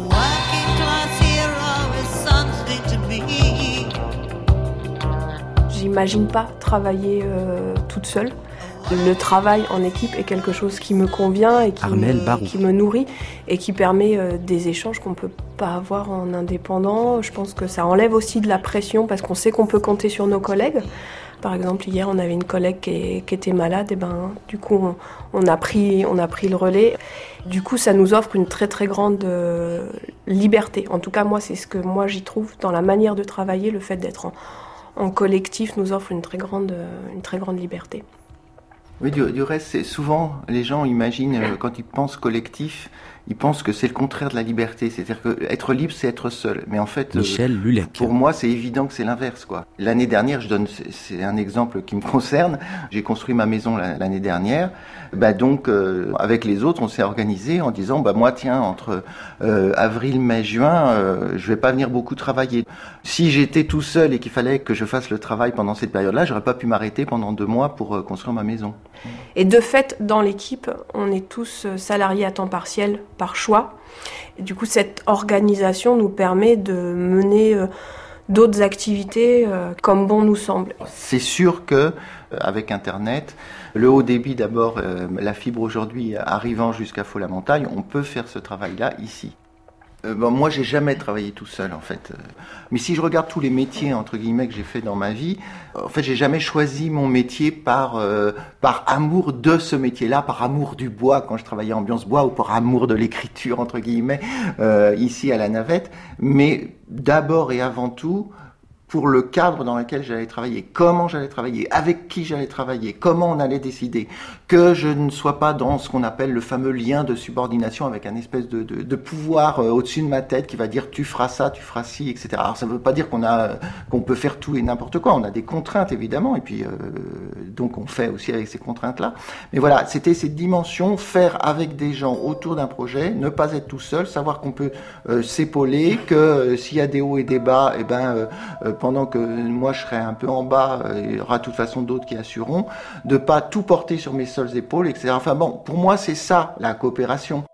[SPEAKER 14] J'imagine pas travailler euh, toute seule. Le travail en équipe est quelque chose qui me convient et qui, me, qui me nourrit et qui permet euh, des échanges qu'on peut pas avoir en indépendant. Je pense que ça enlève aussi de la pression parce qu'on sait qu'on peut compter sur nos collègues. Par exemple, hier, on avait une collègue qui, est, qui était malade, et ben, du coup, on, on, a pris, on a pris le relais. Du coup, ça nous offre une très très grande euh, liberté. En tout cas, moi, c'est ce que moi j'y trouve dans la manière de travailler. Le fait d'être en, en collectif nous offre une très grande, euh, une très grande liberté.
[SPEAKER 6] Oui, du, du reste, c'est souvent, les gens imaginent, euh, quand ils pensent collectif, ils pensent que c'est le contraire de la liberté. C'est-à-dire que être libre, c'est être seul. Mais en fait,
[SPEAKER 7] Michel Lulec.
[SPEAKER 6] Pour moi, c'est évident que c'est l'inverse, quoi. L'année dernière, je donne, c'est, c'est un exemple qui me concerne. J'ai construit ma maison l'année dernière. Bah donc, euh, avec les autres, on s'est organisé en disant, bah moi, tiens, entre euh, avril, mai, juin, euh, je vais pas venir beaucoup travailler. Si j'étais tout seul et qu'il fallait que je fasse le travail pendant cette période-là, j'aurais pas pu m'arrêter pendant deux mois pour euh, construire ma maison.
[SPEAKER 14] Et de fait, dans l'équipe, on est tous salariés à temps partiel par choix. Et du coup, cette organisation nous permet de mener euh, d'autres activités euh, comme bon nous semble.
[SPEAKER 6] C'est sûr que euh, avec Internet, le haut débit d'abord, euh, la fibre aujourd'hui arrivant jusqu'à Faux-la-Montagne, on peut faire ce travail-là ici. Euh, bon, moi, j'ai jamais travaillé tout seul, en fait. Mais si je regarde tous les métiers, entre guillemets, que j'ai fait dans ma vie, en fait, j'ai jamais choisi mon métier par, euh, par amour de ce métier-là, par amour du bois, quand je travaillais à Ambiance Bois, ou par amour de l'écriture, entre guillemets, euh, ici à la Navette. Mais d'abord et avant tout, pour le cadre dans lequel j'allais travailler, comment j'allais travailler, avec qui j'allais travailler, comment on allait décider, que je ne sois pas dans ce qu'on appelle le fameux lien de subordination avec un espèce de, de, de pouvoir euh, au-dessus de ma tête qui va dire tu feras ça, tu feras ci, et cetera. Alors ça ne veut pas dire qu'on a, qu'on peut faire tout et n'importe quoi, on a des contraintes évidemment, et puis euh, donc on fait aussi avec ces contraintes-là. Mais voilà, c'était cette dimension, faire avec des gens autour d'un projet, ne pas être tout seul, savoir qu'on peut euh, s'épauler, que euh, s'il y a des hauts et des bas, et ben euh, euh, pendant que moi je serai un peu en bas, il y aura de toute façon d'autres qui assureront, de pas tout porter sur mes seules épaules, et cetera. Enfin bon, pour moi c'est ça la coopération.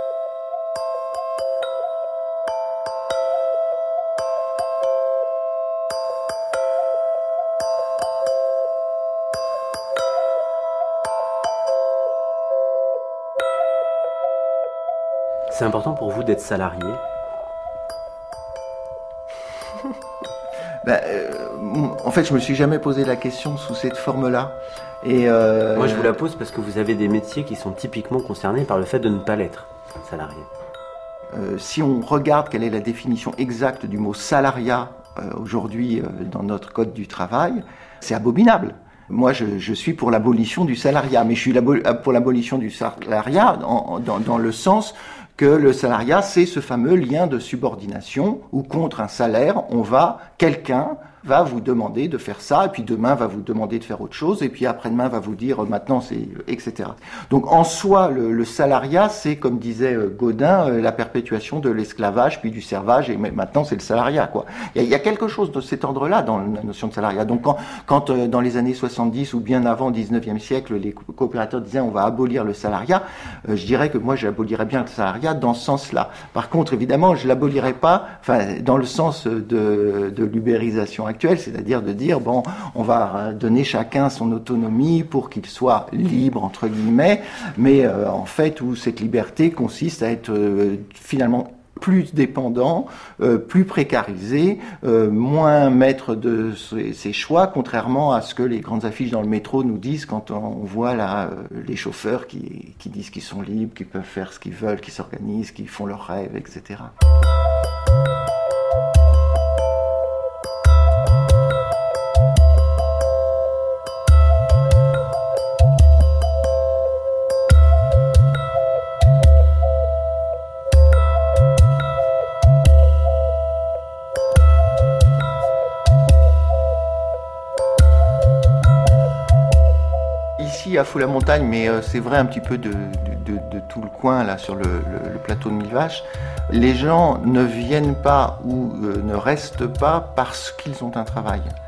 [SPEAKER 7] C'est important pour vous d'être salarié ?
[SPEAKER 6] Ben, euh, en fait, je me suis jamais posé la question sous cette forme-là. Et euh,
[SPEAKER 7] Moi, je vous la pose parce que vous avez des métiers qui sont typiquement concernés par le fait de ne pas l'être, salarié.
[SPEAKER 6] Euh, si on regarde quelle est la définition exacte du mot salariat euh, aujourd'hui euh, dans notre code du travail, c'est abominable. Moi, je, je suis pour l'abolition du salariat, mais je suis pour l'abolition du salariat en, dans, dans le sens que le salariat, c'est ce fameux lien de subordination où contre un salaire, on va, quelqu'un va vous demander de faire ça, et puis demain va vous demander de faire autre chose, et puis après-demain va vous dire maintenant c'est, et cetera. Donc en soi, le, le salariat, c'est comme disait Gaudin, la perpétuation de l'esclavage, puis du servage, et maintenant c'est le salariat, quoi. Il y a, il y a quelque chose de cet ordre-là dans la notion de salariat. Donc quand, quand euh, dans les années soixante-dix ou bien avant, au dix-neuvième siècle, les coopérateurs disaient on va abolir le salariat, euh, je dirais que moi j'abolirais bien le salariat dans ce sens-là. Par contre, évidemment, je l'abolirais pas, enfin, dans le sens de, de l'ubérisation actuelle, c'est-à-dire de dire bon, on va donner chacun son autonomie pour qu'il soit libre entre guillemets, mais euh, en fait où cette liberté consiste à être euh, finalement plus dépendant, euh, plus précarisé, euh, moins maître de ses, ses choix, contrairement à ce que les grandes affiches dans le métro nous disent quand on voit là euh, les chauffeurs qui, qui disent qu'ils sont libres, qu'ils peuvent faire ce qu'ils veulent, qu'ils s'organisent, qu'ils font leurs rêves, et cetera. À Faux-la-Montagne, mais euh, c'est vrai un petit peu de, de, de, de tout le coin là sur le, le, le plateau de Mille Vaches. Les gens ne viennent pas ou euh, ne restent pas parce qu'ils ont un travail.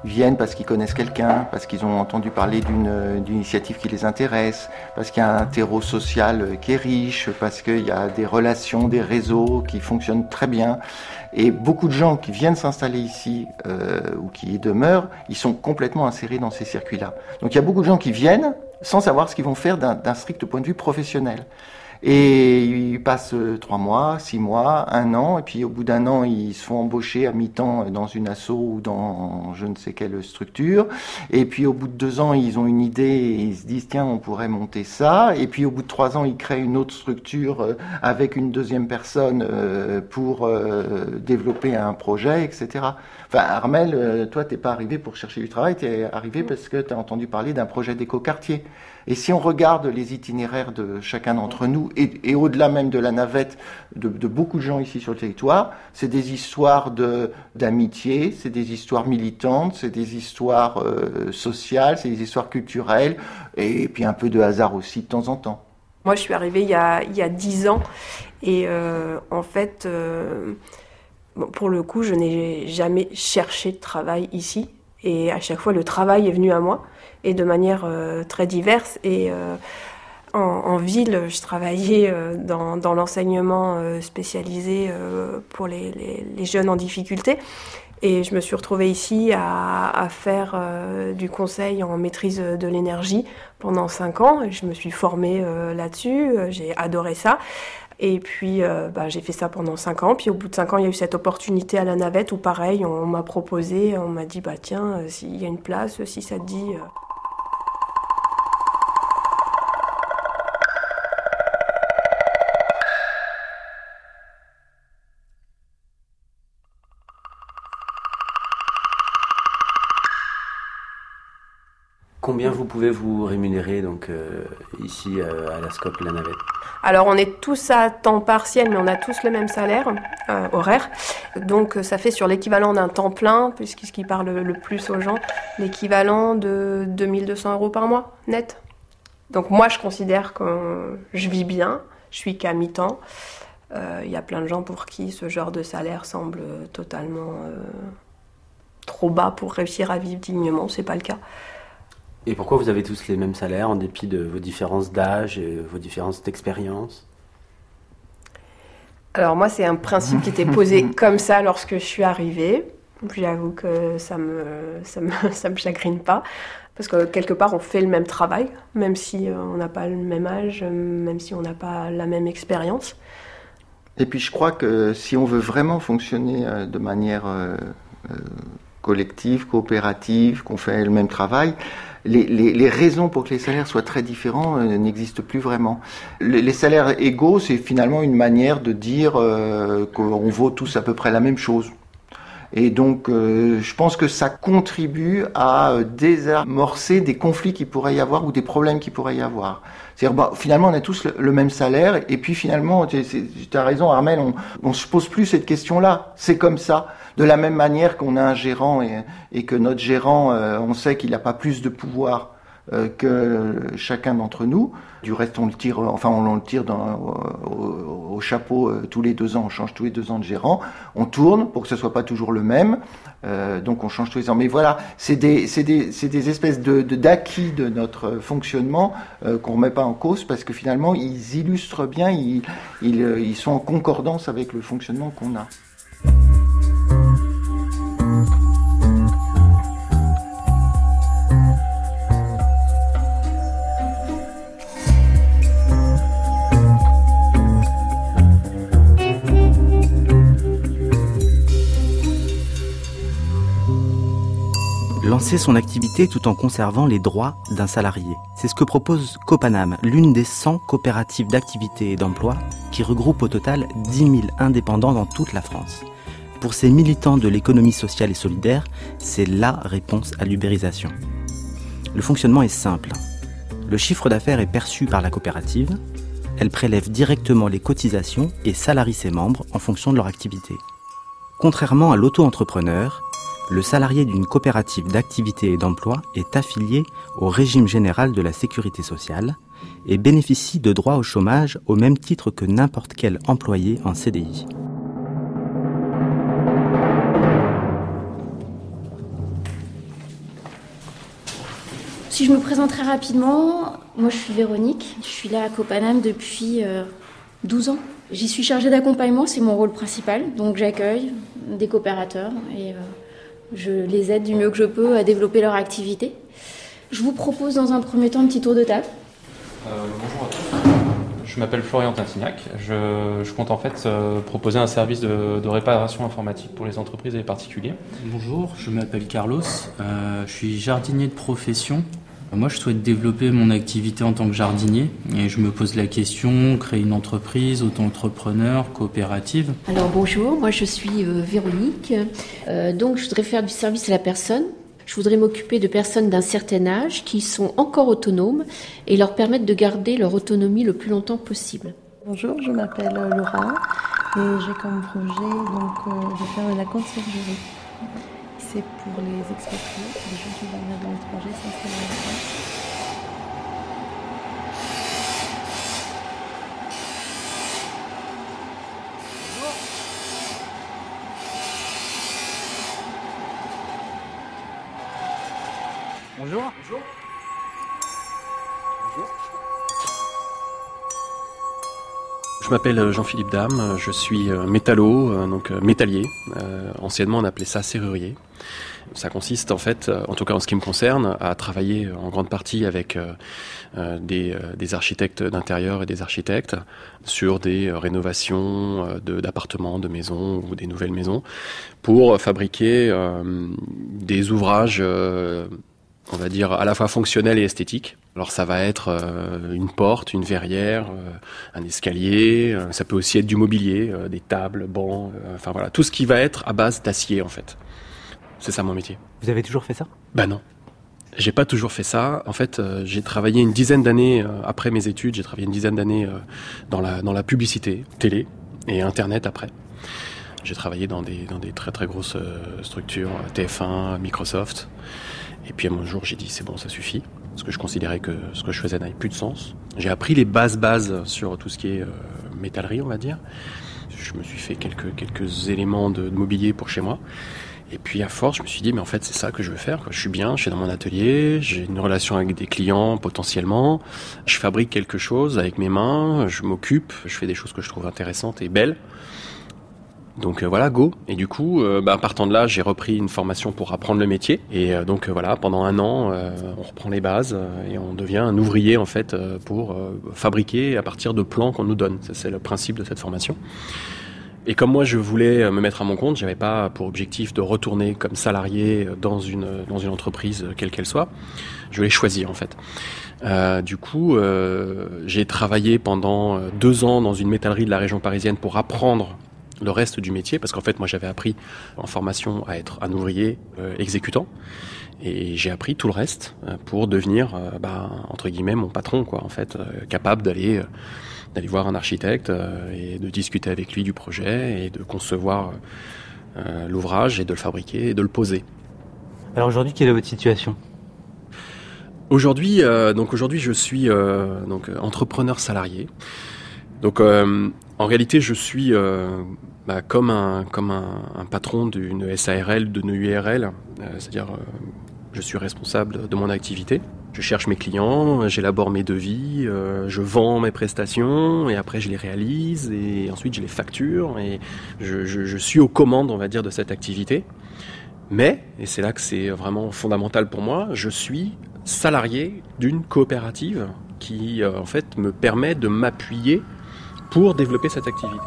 [SPEAKER 6] Ils viennent parce qu'ils connaissent quelqu'un, parce qu'ils ont entendu parler d'une, d'une initiative qui les intéresse, parce qu'il y a un terreau social qui est riche, parce qu'il y a des relations, des réseaux qui fonctionnent très bien. Et beaucoup de gens qui viennent s'installer ici euh, ou qui y demeurent, ils sont complètement insérés dans ces circuits-là. Donc il y a beaucoup de gens qui viennent sans savoir ce qu'ils vont faire d'un, d'un strict point de vue professionnel. Et ils passent trois mois, six mois, un an, et puis au bout d'un an, ils se font embaucher à mi-temps dans une asso ou dans je ne sais quelle structure. Et puis au bout de deux ans, ils ont une idée et ils se disent tiens, on pourrait monter ça. Et puis au bout de trois ans, ils créent une autre structure avec une deuxième personne pour développer un projet, et cetera. Enfin, Armel, toi, t'es pas arrivé pour chercher du travail, t'es arrivé parce que t'as entendu parler d'un projet d'écoquartier. Et si on regarde les itinéraires de chacun d'entre nous, et, et au-delà même de la navette de, de beaucoup de gens ici sur le territoire, c'est des histoires de, d'amitié, c'est des histoires militantes, c'est des histoires euh, sociales, c'est des histoires culturelles, et puis un peu de hasard aussi de temps en temps.
[SPEAKER 14] Moi, je suis arrivée il y a, il y a dix ans, et euh, en fait, euh, bon, pour le coup, je n'ai jamais cherché de travail ici, et à chaque fois, le travail est venu à moi. Et de manière euh, très diverse. Et euh, en, en ville, je travaillais euh, dans, dans l'enseignement euh, spécialisé euh, pour les, les, les jeunes en difficulté. Et je me suis retrouvée ici à, à faire euh, du conseil en maîtrise de l'énergie pendant cinq ans. Et je me suis formée euh, là-dessus, j'ai adoré ça. Et puis euh, bah, j'ai fait ça pendant cinq ans. Puis au bout de cinq ans, il y a eu cette opportunité à la navette où pareil, on m'a proposé, on m'a dit bah tiens, euh, s'il y a une place, si ça te dit... Euh...
[SPEAKER 7] Combien vous pouvez vous rémunérer donc euh, ici euh, à la Scope La Navette?
[SPEAKER 14] Alors on est tous à temps partiel, mais on a tous le même salaire euh, horaire. Donc ça fait sur l'équivalent d'un temps plein, puisque ce qui parle le plus aux gens, l'équivalent de deux mille deux cents euros par mois net. Donc moi je considère que je vis bien, je suis qu'à mi-temps. Il euh, y a plein de gens pour qui ce genre de salaire semble totalement euh, trop bas pour réussir à vivre dignement, c'est pas le cas.
[SPEAKER 7] Et pourquoi vous avez tous les mêmes salaires en dépit de vos différences d'âge et vos différences d'expérience?
[SPEAKER 14] Alors moi, c'est un principe qui était posé comme ça lorsque je suis arrivée. J'avoue que ça me, ça me, ça me chagrine pas. Parce que quelque part, on fait le même travail, même si on n'a pas le même âge, même si on n'a pas la même expérience.
[SPEAKER 6] Et puis je crois que si on veut vraiment fonctionner de manière euh, euh, collective, coopérative, qu'on fait le même travail, Les, les, les raisons pour que les salaires soient très différents euh, n'existent plus vraiment. Les, les salaires égaux, c'est finalement une manière de dire euh, qu'on vaut tous à peu près la même chose. Et donc, euh, je pense que ça contribue à désamorcer des conflits qui pourraient y avoir ou des problèmes qui pourraient y avoir. C'est-à-dire, bah, finalement, on a tous le, le même salaire, et puis finalement, tu as raison, Armel, on ne se pose plus cette question-là. C'est comme ça. De la même manière qu'on a un gérant et, et que notre gérant, euh, on sait qu'il n'a pas plus de pouvoir euh, que chacun d'entre nous. Du reste, on le tire, enfin, on, on le tire dans, au, au chapeau euh, tous les deux ans. On change tous les deux ans de gérant. On tourne pour que ce soit pas toujours le même. Euh, donc, on change tous les ans. Mais voilà, c'est des, c'est des, c'est des espèces de, de d'acquis de notre fonctionnement euh, qu'on remet pas en cause parce que finalement, ils illustrent bien, ils, ils, ils sont en concordance avec le fonctionnement qu'on a.
[SPEAKER 7] Lancer son activité tout en conservant les droits d'un salarié. C'est ce que propose Copanam, l'une des cent coopératives d'activité et d'emploi qui regroupe au total dix mille indépendants dans toute la France. Pour ces militants de l'économie sociale et solidaire, c'est la réponse à l'ubérisation. Le fonctionnement est simple. Le chiffre d'affaires est perçu par la coopérative. Elle prélève directement les cotisations et salarie ses membres en fonction de leur activité. Contrairement à l'auto-entrepreneur, le salarié d'une coopérative d'activité et d'emploi est affilié au régime général de la sécurité sociale et bénéficie de droits au chômage au même titre que n'importe quel employé en C D I.
[SPEAKER 15] Si je me présente très rapidement, moi je suis Véronique, je suis là à Copanam depuis euh, douze ans. J'y suis chargée d'accompagnement, c'est mon rôle principal, donc j'accueille des coopérateurs et euh, je les aide du mieux que je peux à développer leur activité. Je vous propose dans un premier temps un petit tour de table.
[SPEAKER 16] Euh, bonjour à tous. Je m'appelle Florian Tintignac. Je, je compte en fait euh, proposer un service de, de réparation informatique pour les entreprises et les particuliers.
[SPEAKER 17] Bonjour, je m'appelle Carlos. Euh, je suis jardinier de profession. Moi, je souhaite développer mon activité en tant que jardinier et je me pose la question, créer une entreprise, auto-entrepreneur, coopérative.
[SPEAKER 18] Alors bonjour, moi je suis euh, Véronique. Euh, donc je voudrais faire du service à la personne. Je voudrais m'occuper de personnes d'un certain âge qui sont encore autonomes et leur permettre de garder leur autonomie le plus longtemps possible.
[SPEAKER 19] Bonjour, je m'appelle Laura et j'ai comme projet donc, euh, de faire de la conciergerie. C'est pour les expatriés, les gens qui vont venir de l'étranger s'installer en France.
[SPEAKER 20] Bonjour. Bonjour.
[SPEAKER 3] Bonjour. Je m'appelle Jean-Philippe Dame, je suis métallo, donc métallier. Euh, anciennement, on appelait ça serrurier. Ça consiste en fait, en tout cas en ce qui me concerne, à travailler en grande partie avec euh, des, euh, des architectes d'intérieur et des architectes sur des euh, rénovations euh, de, d'appartements, de maisons ou des nouvelles maisons pour fabriquer euh, des ouvrages euh, on va dire à la fois fonctionnel et esthétique. Alors ça va être euh, une porte, une verrière, euh, un escalier, euh, ça peut aussi être du mobilier, euh, des tables, bancs, euh, enfin voilà, tout ce qui va être à base d'acier en fait. C'est ça mon métier.
[SPEAKER 7] Vous avez toujours fait ça ?
[SPEAKER 3] Bah non. J'ai pas toujours fait ça. En fait, euh, j'ai travaillé une dizaine d'années euh, après mes études, j'ai travaillé une dizaine d'années euh, dans la dans la publicité, télé et internet après. J'ai travaillé dans des dans des très très grosses euh, structures, T F un, Microsoft. Et puis à un jour, j'ai dit c'est bon, ça suffit, parce que je considérais que ce que je faisais n'avait plus de sens. J'ai appris les bases bases sur tout ce qui est euh, métallerie, on va dire. Je me suis fait quelques quelques éléments de, de mobilier pour chez moi. Et puis à force, je me suis dit mais en fait c'est ça que je veux faire, quoi. Je suis bien, je suis dans mon atelier, j'ai une relation avec des clients potentiellement, je fabrique quelque chose avec mes mains, je m'occupe, je fais des choses que je trouve intéressantes et belles. Donc euh, voilà, go. Et du coup, euh, bah, partant de là, j'ai repris une formation pour apprendre le métier. Et euh, donc euh, voilà, pendant un an, euh, on reprend les bases euh, et on devient un ouvrier en fait euh, pour euh, fabriquer à partir de plans qu'on nous donne. Ça, c'est le principe de cette formation. Et comme moi, je voulais me mettre à mon compte, j'avais pas pour objectif de retourner comme salarié dans une dans une entreprise quelle qu'elle soit. Je voulais choisir en fait. Euh, du coup, euh, j'ai travaillé pendant deux ans dans une métallerie de la région parisienne pour apprendre le reste du métier, parce qu'en fait moi j'avais appris en formation à être un ouvrier euh, exécutant et j'ai appris tout le reste euh, pour devenir euh, bah, entre guillemets mon patron quoi en fait, euh, capable d'aller euh, d'aller voir un architecte euh, et de discuter avec lui du projet et de concevoir euh, l'ouvrage et de le fabriquer et de le poser.
[SPEAKER 7] Alors aujourd'hui, quelle est votre situation ?
[SPEAKER 3] Aujourd'hui, euh, donc aujourd'hui je suis euh, donc entrepreneur salarié. Donc euh, en réalité, je suis euh, bah, comme un comme un, un patron d'une S A R L, d'une U R L, euh, c'est-à-dire euh, je suis responsable de mon activité. Je cherche mes clients, j'élabore mes devis, euh, je vends mes prestations et après je les réalise et ensuite je les facture et je, je, je suis aux commandes, on va dire, de cette activité. Mais, et c'est là que c'est vraiment fondamental pour moi, je suis salarié d'une coopérative qui euh, en fait me permet de m'appuyer pour développer cette activité.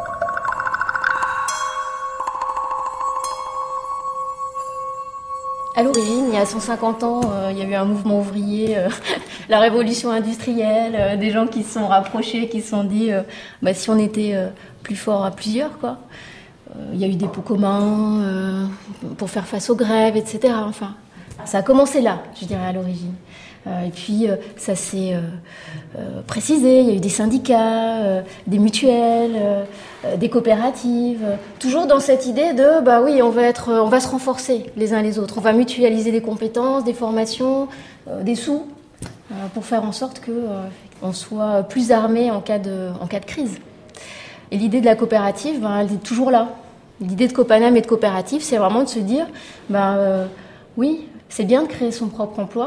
[SPEAKER 15] À l'origine, il y a cent cinquante ans, euh, il y a eu un mouvement ouvrier, euh, la révolution industrielle, euh, des gens qui se sont rapprochés, qui se sont dit euh, bah, si on était euh, plus fort à plusieurs, quoi. Euh, il y a eu des pots communs euh, pour faire face aux grèves, et cetera. Enfin, ça a commencé là, je dirais, à l'origine. Euh, et puis, euh, ça s'est euh, euh, précisé. Il y a eu des syndicats, euh, des mutuelles, euh, euh, des coopératives. Euh, toujours dans cette idée de, bah oui, on va être, on va se renforcer les uns les autres. On va mutualiser des compétences, des formations, euh, des sous, euh, pour faire en sorte que euh, on soit plus armé en cas de, en cas de crise. Et l'idée de la coopérative, ben, elle est toujours là. L'idée de Copanam et de coopérative, c'est vraiment de se dire, ben, euh, oui, c'est bien de créer son propre emploi,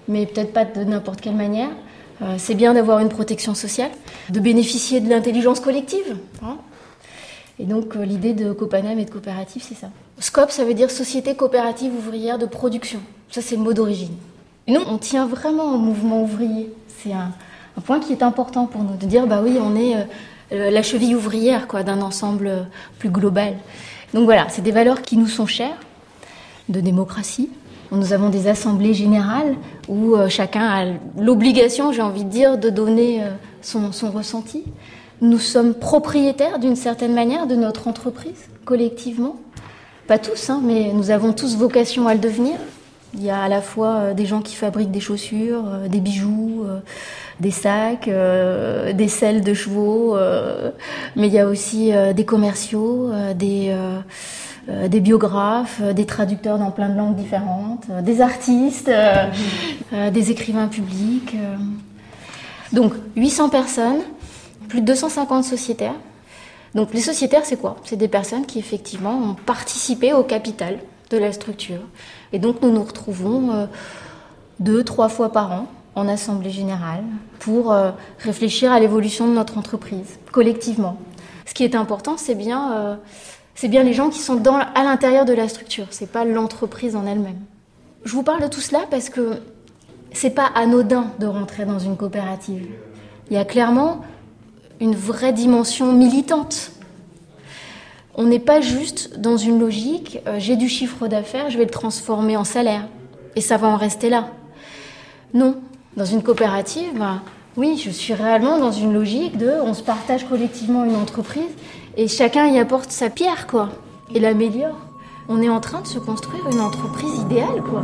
[SPEAKER 15] mais peut-être pas de n'importe quelle manière. Euh, c'est bien d'avoir une protection sociale, de bénéficier de l'intelligence collective. Hein. Et donc euh, l'idée de Copanam et de coopérative, c'est ça. SCOP, ça veut dire Société coopérative ouvrière de production. Ça, c'est le mot d'origine. Et nous, on tient vraiment au mouvement ouvrier. C'est un, un point qui est important pour nous, de dire, bah oui, on est euh, la cheville ouvrière quoi, d'un ensemble plus global. Donc voilà, c'est des valeurs qui nous sont chères, de démocratie. Nous avons des assemblées générales où euh, chacun a l'obligation, j'ai envie de dire, de donner euh, son, son ressenti. Nous sommes propriétaires d'une certaine manière de notre entreprise, collectivement. Pas tous, hein, mais nous avons tous vocation à le devenir. Il y a à la fois euh, des gens qui fabriquent des chaussures, euh, des bijoux, euh, des sacs, euh, des selles de chevaux, euh, mais il y a aussi euh, des commerciaux, euh, des... Euh, Euh, des biographes, euh, des traducteurs dans plein de langues différentes, euh, des artistes, euh, euh, des écrivains publics. Euh. Donc, huit cents personnes, plus de deux cent cinquante sociétaires. Donc, les sociétaires, c'est quoi ? C'est des personnes qui, effectivement, ont participé au capital de la structure. Et donc, nous nous retrouvons euh, deux, trois fois par an en assemblée générale pour euh, réfléchir à l'évolution de notre entreprise, collectivement. Ce qui est important, c'est bien... Euh, C'est bien les gens qui sont dans, à l'intérieur de la structure, c'est pas l'entreprise en elle-même. Je vous parle de tout cela parce que c'est pas anodin de rentrer dans une coopérative. Il y a clairement une vraie dimension militante. On n'est pas juste dans une logique, euh, j'ai du chiffre d'affaires, je vais le transformer en salaire, et ça va en rester là. Non, dans une coopérative, bah, oui, je suis réellement dans une logique de on se partage collectivement une entreprise, et chacun y apporte sa pierre, quoi, et l'améliore. On est en train de se construire une entreprise idéale, quoi.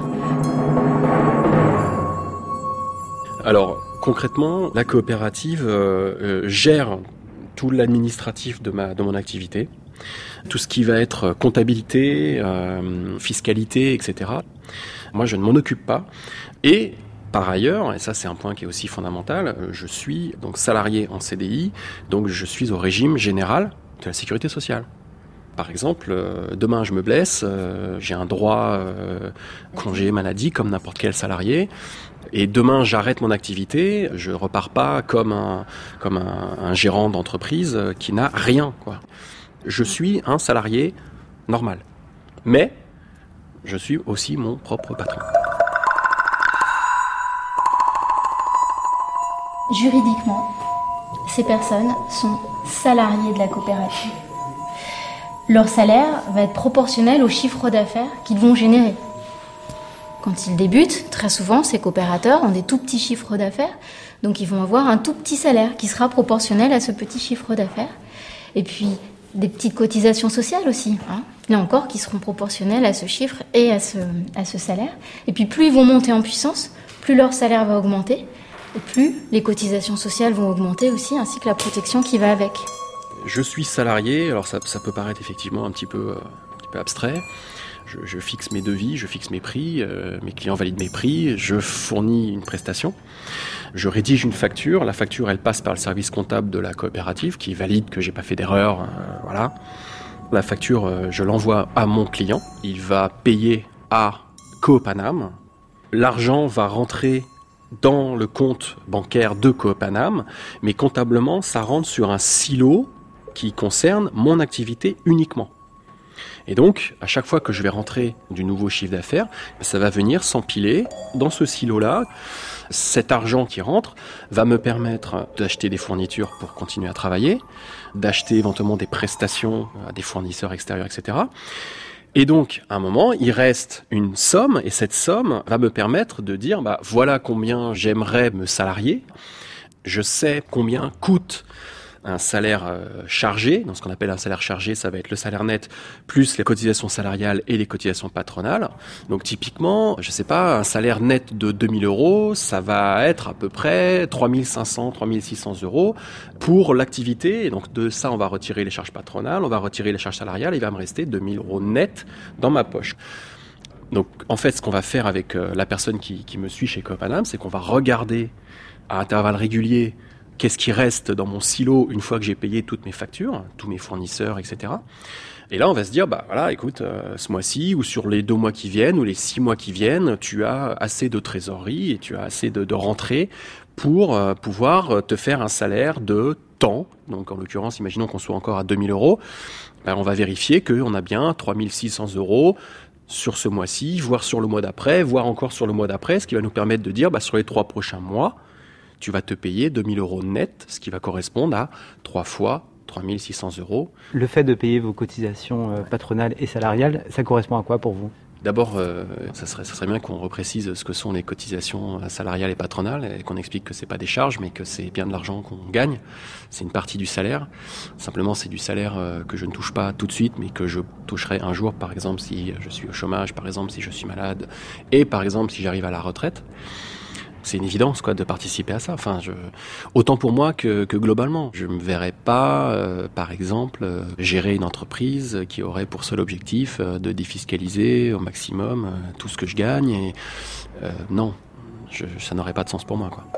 [SPEAKER 3] Alors, concrètement, la coopérative euh, euh, gère tout l'administratif de, ma, de mon activité, tout ce qui va être comptabilité, euh, fiscalité, et cetera. Moi, je ne m'en occupe pas. Et par ailleurs, et ça c'est un point qui est aussi fondamental, je suis donc salarié en C D I, donc je suis au régime général de la sécurité sociale. Par exemple, euh, demain je me blesse, euh, j'ai un droit euh, congé maladie comme n'importe quel salarié, et demain j'arrête mon activité, je repars pas comme un, comme un, un gérant d'entreprise qui n'a rien, quoi. Je suis un salarié normal, mais je suis aussi mon propre patron.
[SPEAKER 15] Juridiquement, ces personnes sont salariés de la coopérative. Leur salaire va être proportionnel au chiffre d'affaires qu'ils vont générer. Quand ils débutent, très souvent, ces coopérateurs ont des tout petits chiffres d'affaires, donc ils vont avoir un tout petit salaire qui sera proportionnel à ce petit chiffre d'affaires. Et puis, des petites cotisations sociales aussi, hein, là encore, qui seront proportionnelles à ce chiffre et à ce, à ce salaire. Et puis, plus ils vont monter en puissance, plus leur salaire va augmenter, et plus les cotisations sociales vont augmenter aussi, ainsi que la protection qui va avec.
[SPEAKER 3] Je suis salarié, alors ça, ça peut paraître effectivement un petit peu, euh, un petit peu abstrait. Je, je fixe mes devis, je fixe mes prix, euh, mes clients valident mes prix, je fournis une prestation, je rédige une facture. La facture, elle passe par le service comptable de la coopérative qui valide que j'ai pas fait d'erreur, euh, voilà. La facture, euh, je l'envoie à mon client, il va payer à Copanam. L'argent va rentrer dans le compte bancaire de Copanam, mais comptablement, ça rentre sur un silo qui concerne mon activité uniquement. Et donc, à chaque fois que je vais rentrer du nouveau chiffre d'affaires, ça va venir s'empiler dans ce silo-là. Cet argent qui rentre va me permettre d'acheter des fournitures pour continuer à travailler, d'acheter éventuellement des prestations à des fournisseurs extérieurs, et cetera. Et donc, à un moment, il reste une somme, et cette somme va me permettre de dire, bah, voilà combien j'aimerais me salarier. Je sais combien coûte un salaire euh, chargé. Donc, ce qu'on appelle un salaire chargé, ça va être le salaire net plus les cotisations salariales et les cotisations patronales. Donc, typiquement, je sais pas, un salaire net de deux mille euros, ça va être à peu près trois mille cinq cents, trois mille six cents euros pour l'activité. Et donc, de ça, on va retirer les charges patronales, on va retirer les charges salariales, et il va me rester deux mille euros net dans ma poche. Donc, en fait, ce qu'on va faire avec euh, la personne qui, qui me suit chez Copanam, c'est qu'on va regarder à intervalles réguliers qu'est-ce qui reste dans mon silo une fois que j'ai payé toutes mes factures, tous mes fournisseurs, et cetera. Et là, on va se dire, bah voilà, écoute, euh, ce mois-ci ou sur les deux mois qui viennent ou les six mois qui viennent, tu as assez de trésorerie et tu as assez de, de rentrées pour euh, pouvoir te faire un salaire de temps. Donc en l'occurrence, imaginons qu'on soit encore à deux mille euros. Ben, on va vérifier qu'on a bien trois mille six cents euros sur ce mois-ci, voire sur le mois d'après, voire encore sur le mois d'après, ce qui va nous permettre de dire, bah, sur les trois prochains mois, tu vas te payer deux mille euros net, ce qui va correspondre à trois fois trois mille six cents euros.
[SPEAKER 7] Le fait de payer vos cotisations patronales et salariales, ça correspond à quoi pour vous ?
[SPEAKER 3] D'abord, euh, ça serait, ça serait bien qu'on reprécise ce que sont les cotisations salariales et patronales et qu'on explique que c'est pas des charges, mais que c'est bien de l'argent qu'on gagne. C'est une partie du salaire. Simplement, c'est du salaire euh, que je ne touche pas tout de suite, mais que je toucherai un jour, par exemple, si je suis au chômage, par exemple, si je suis malade, et par exemple, si j'arrive à la retraite. C'est une évidence, quoi, de participer à ça. Enfin, je... autant pour moi que, que globalement. Je ne me verrais pas, euh, par exemple, euh, gérer une entreprise qui aurait pour seul objectif euh, de défiscaliser au maximum euh, tout ce que je gagne. Et euh, non, je, ça n'aurait pas de sens pour moi, quoi.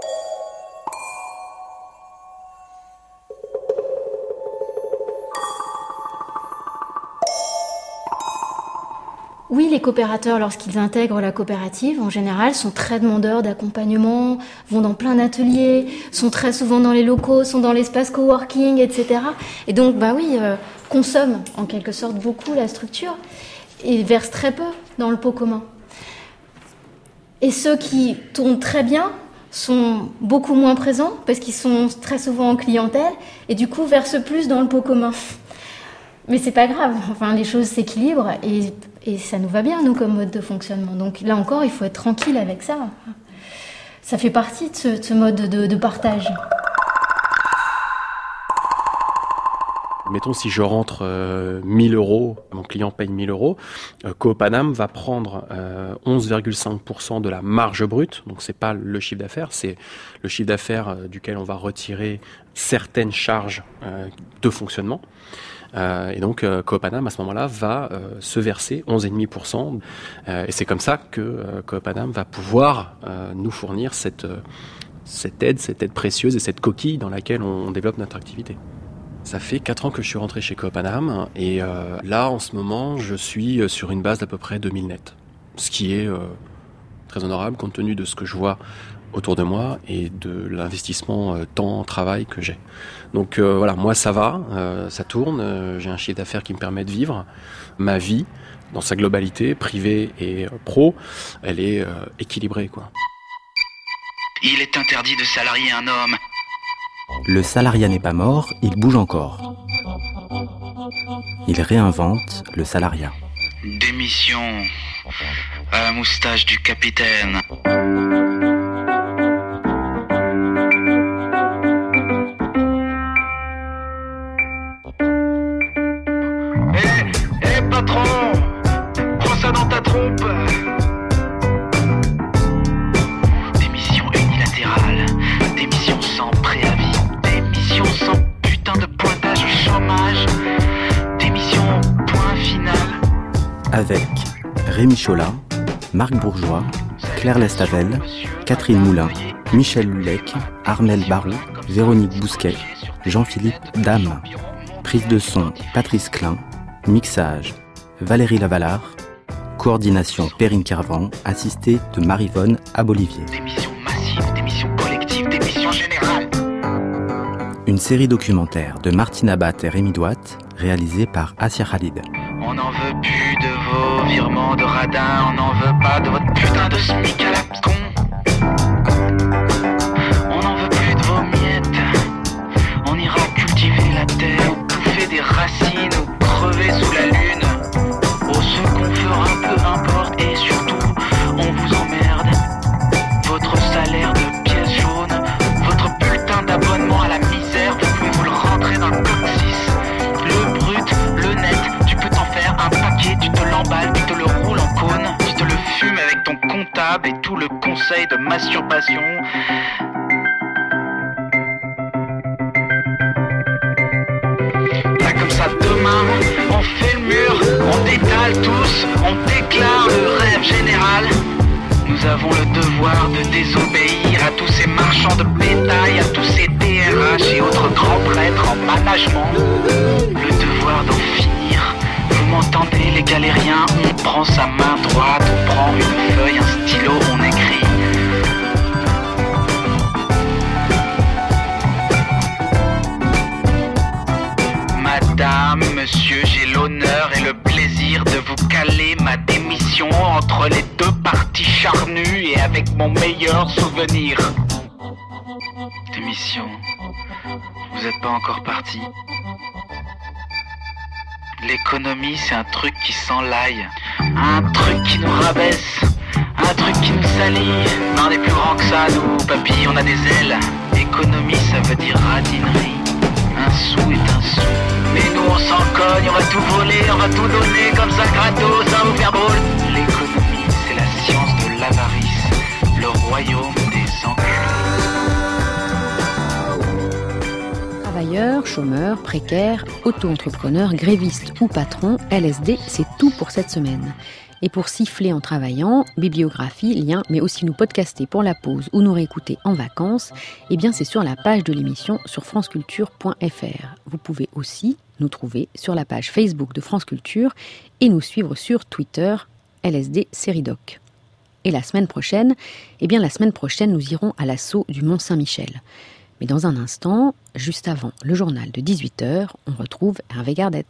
[SPEAKER 15] Oui, les coopérateurs, lorsqu'ils intègrent la coopérative, en général, sont très demandeurs d'accompagnement, vont dans plein d'ateliers, sont très souvent dans les locaux, sont dans l'espace coworking, et cetera. Et donc, bah oui, euh, consomment en quelque sorte beaucoup la structure et versent très peu dans le pot commun. Et ceux qui tournent très bien sont beaucoup moins présents parce qu'ils sont très souvent en clientèle et du coup versent plus dans le pot commun. Mais c'est pas grave, enfin les choses s'équilibrent et, et ça nous va bien, nous, comme mode de fonctionnement. Donc là encore, il faut être tranquille avec ça. Ça fait partie de ce, de ce mode de, de partage.
[SPEAKER 3] Mettons, si je rentre euh, mille euros, mon client paye mille euros, euh, Coop-Paname va prendre euh, onze virgule cinq pour cent de la marge brute, donc c'est pas le chiffre d'affaires, c'est le chiffre d'affaires euh, duquel on va retirer certaines charges euh, de fonctionnement. Euh, et donc euh, Coop-Paname à ce moment-là va euh, se verser onze virgule cinq pour cent euh, et c'est comme ça que euh, Coop-Paname va pouvoir euh, nous fournir cette, euh, cette aide, cette aide précieuse et cette coquille dans laquelle on développe notre activité. Ça fait quatre ans que je suis rentré chez Coop-Paname et euh, là en ce moment je suis sur une base d'à peu près deux mille nets, ce qui est euh, très honorable compte tenu de ce que je vois autour de moi et de l'investissement euh, temps-travail que j'ai. Donc euh, voilà, moi ça va, euh, ça tourne, euh, j'ai un chiffre d'affaires qui me permet de vivre. Ma vie, dans sa globalité, privée et euh, pro, elle est euh, équilibrée, quoi.
[SPEAKER 21] Il est interdit de salarier un homme.
[SPEAKER 7] Le salariat n'est pas mort, il bouge encore. Il réinvente le salariat.
[SPEAKER 21] Démission à la moustache du capitaine. Patron, prends ça dans ta trompe. Démission unilatérale, démission sans préavis, démission sans putain de pointage au chômage, démission point final.
[SPEAKER 7] Avec Rémi Cholat, Marc Bourgeois, Claire Lestavel, Catherine Moulin, Michel Lulec, Armel Barou, Véronique Bousquet, Jean-Philippe Dame. Prise de son, Patrice Klein. Mixage, Valérie Lavalard. Coordination, Perrine Kervran, assistée de Maryvonne Abolivier.
[SPEAKER 21] Démission massive, démission collective, démission générale.
[SPEAKER 7] Une série documentaire de Martine Abat et Rémi Douat, réalisée par Assia Khalid.
[SPEAKER 21] On n'en veut plus de vos virements de radin, on n'en veut pas de votre putain de smic à la con. On n'en veut plus de vos miettes, on ira cultiver la terre, ou bouffer des racines, ou crever sous la lune. Oh, ce qu'on fera, peu importe, et surtout, on vous emmerde. Votre salaire de pièce jaune, votre bulletin d'abonnement à la misère, vous pouvez vous le rentrer dans le coccyx. Le brut, le net, tu peux t'en faire un paquet, tu te l'emballes, tu te le roules en cône, tu te le fumes avec ton comptable et tout le conseil de masturbation. Là comme ça demain, on fait le mur, on détale tous, on déclare le rêve général. Nous avons le devoir de désobéir à tous ces marchands de bétail, à tous ces D R H et autres grands prêtres en management. Le devoir d'en finir m'entendez les galériens, on prend sa main droite, on prend une feuille, un stylo, on écrit. Madame, monsieur, j'ai l'honneur et le plaisir de vous caler ma démission entre les deux parties charnues et avec mon meilleur souvenir. Démission, vous êtes pas encore parti. L'économie, c'est un truc qui s'enlaille, un truc qui nous rabaisse, un truc qui nous salit. Mais on est plus grand que ça, nous, papy, on a des ailes. Économie, ça veut dire radinerie. Un sou est un sou. Mais nous, on s'en cogne, on va tout voler, on va tout donner comme ça gratos, ça va vous faire drôle. L'économie, c'est la science de l'avarice, le royaume des enculés.
[SPEAKER 1] Travailleurs, chômeurs, précaires, auto-entrepreneurs, grévistes ou patrons, L S D, c'est tout pour cette semaine. Et pour siffler en travaillant, bibliographie, liens, mais aussi nous podcaster pour la pause ou nous réécouter en vacances, eh bien c'est sur la page de l'émission sur franceculture point f r. Vous pouvez aussi nous trouver sur la page Facebook de France Culture et nous suivre sur Twitter, L S D Séridoc. Et la semaine prochaine, eh bien la semaine prochaine, nous irons à l'assaut du Mont-Saint-Michel. Mais dans un instant, juste avant le journal de dix-huit heures, on retrouve Hervé Gardet.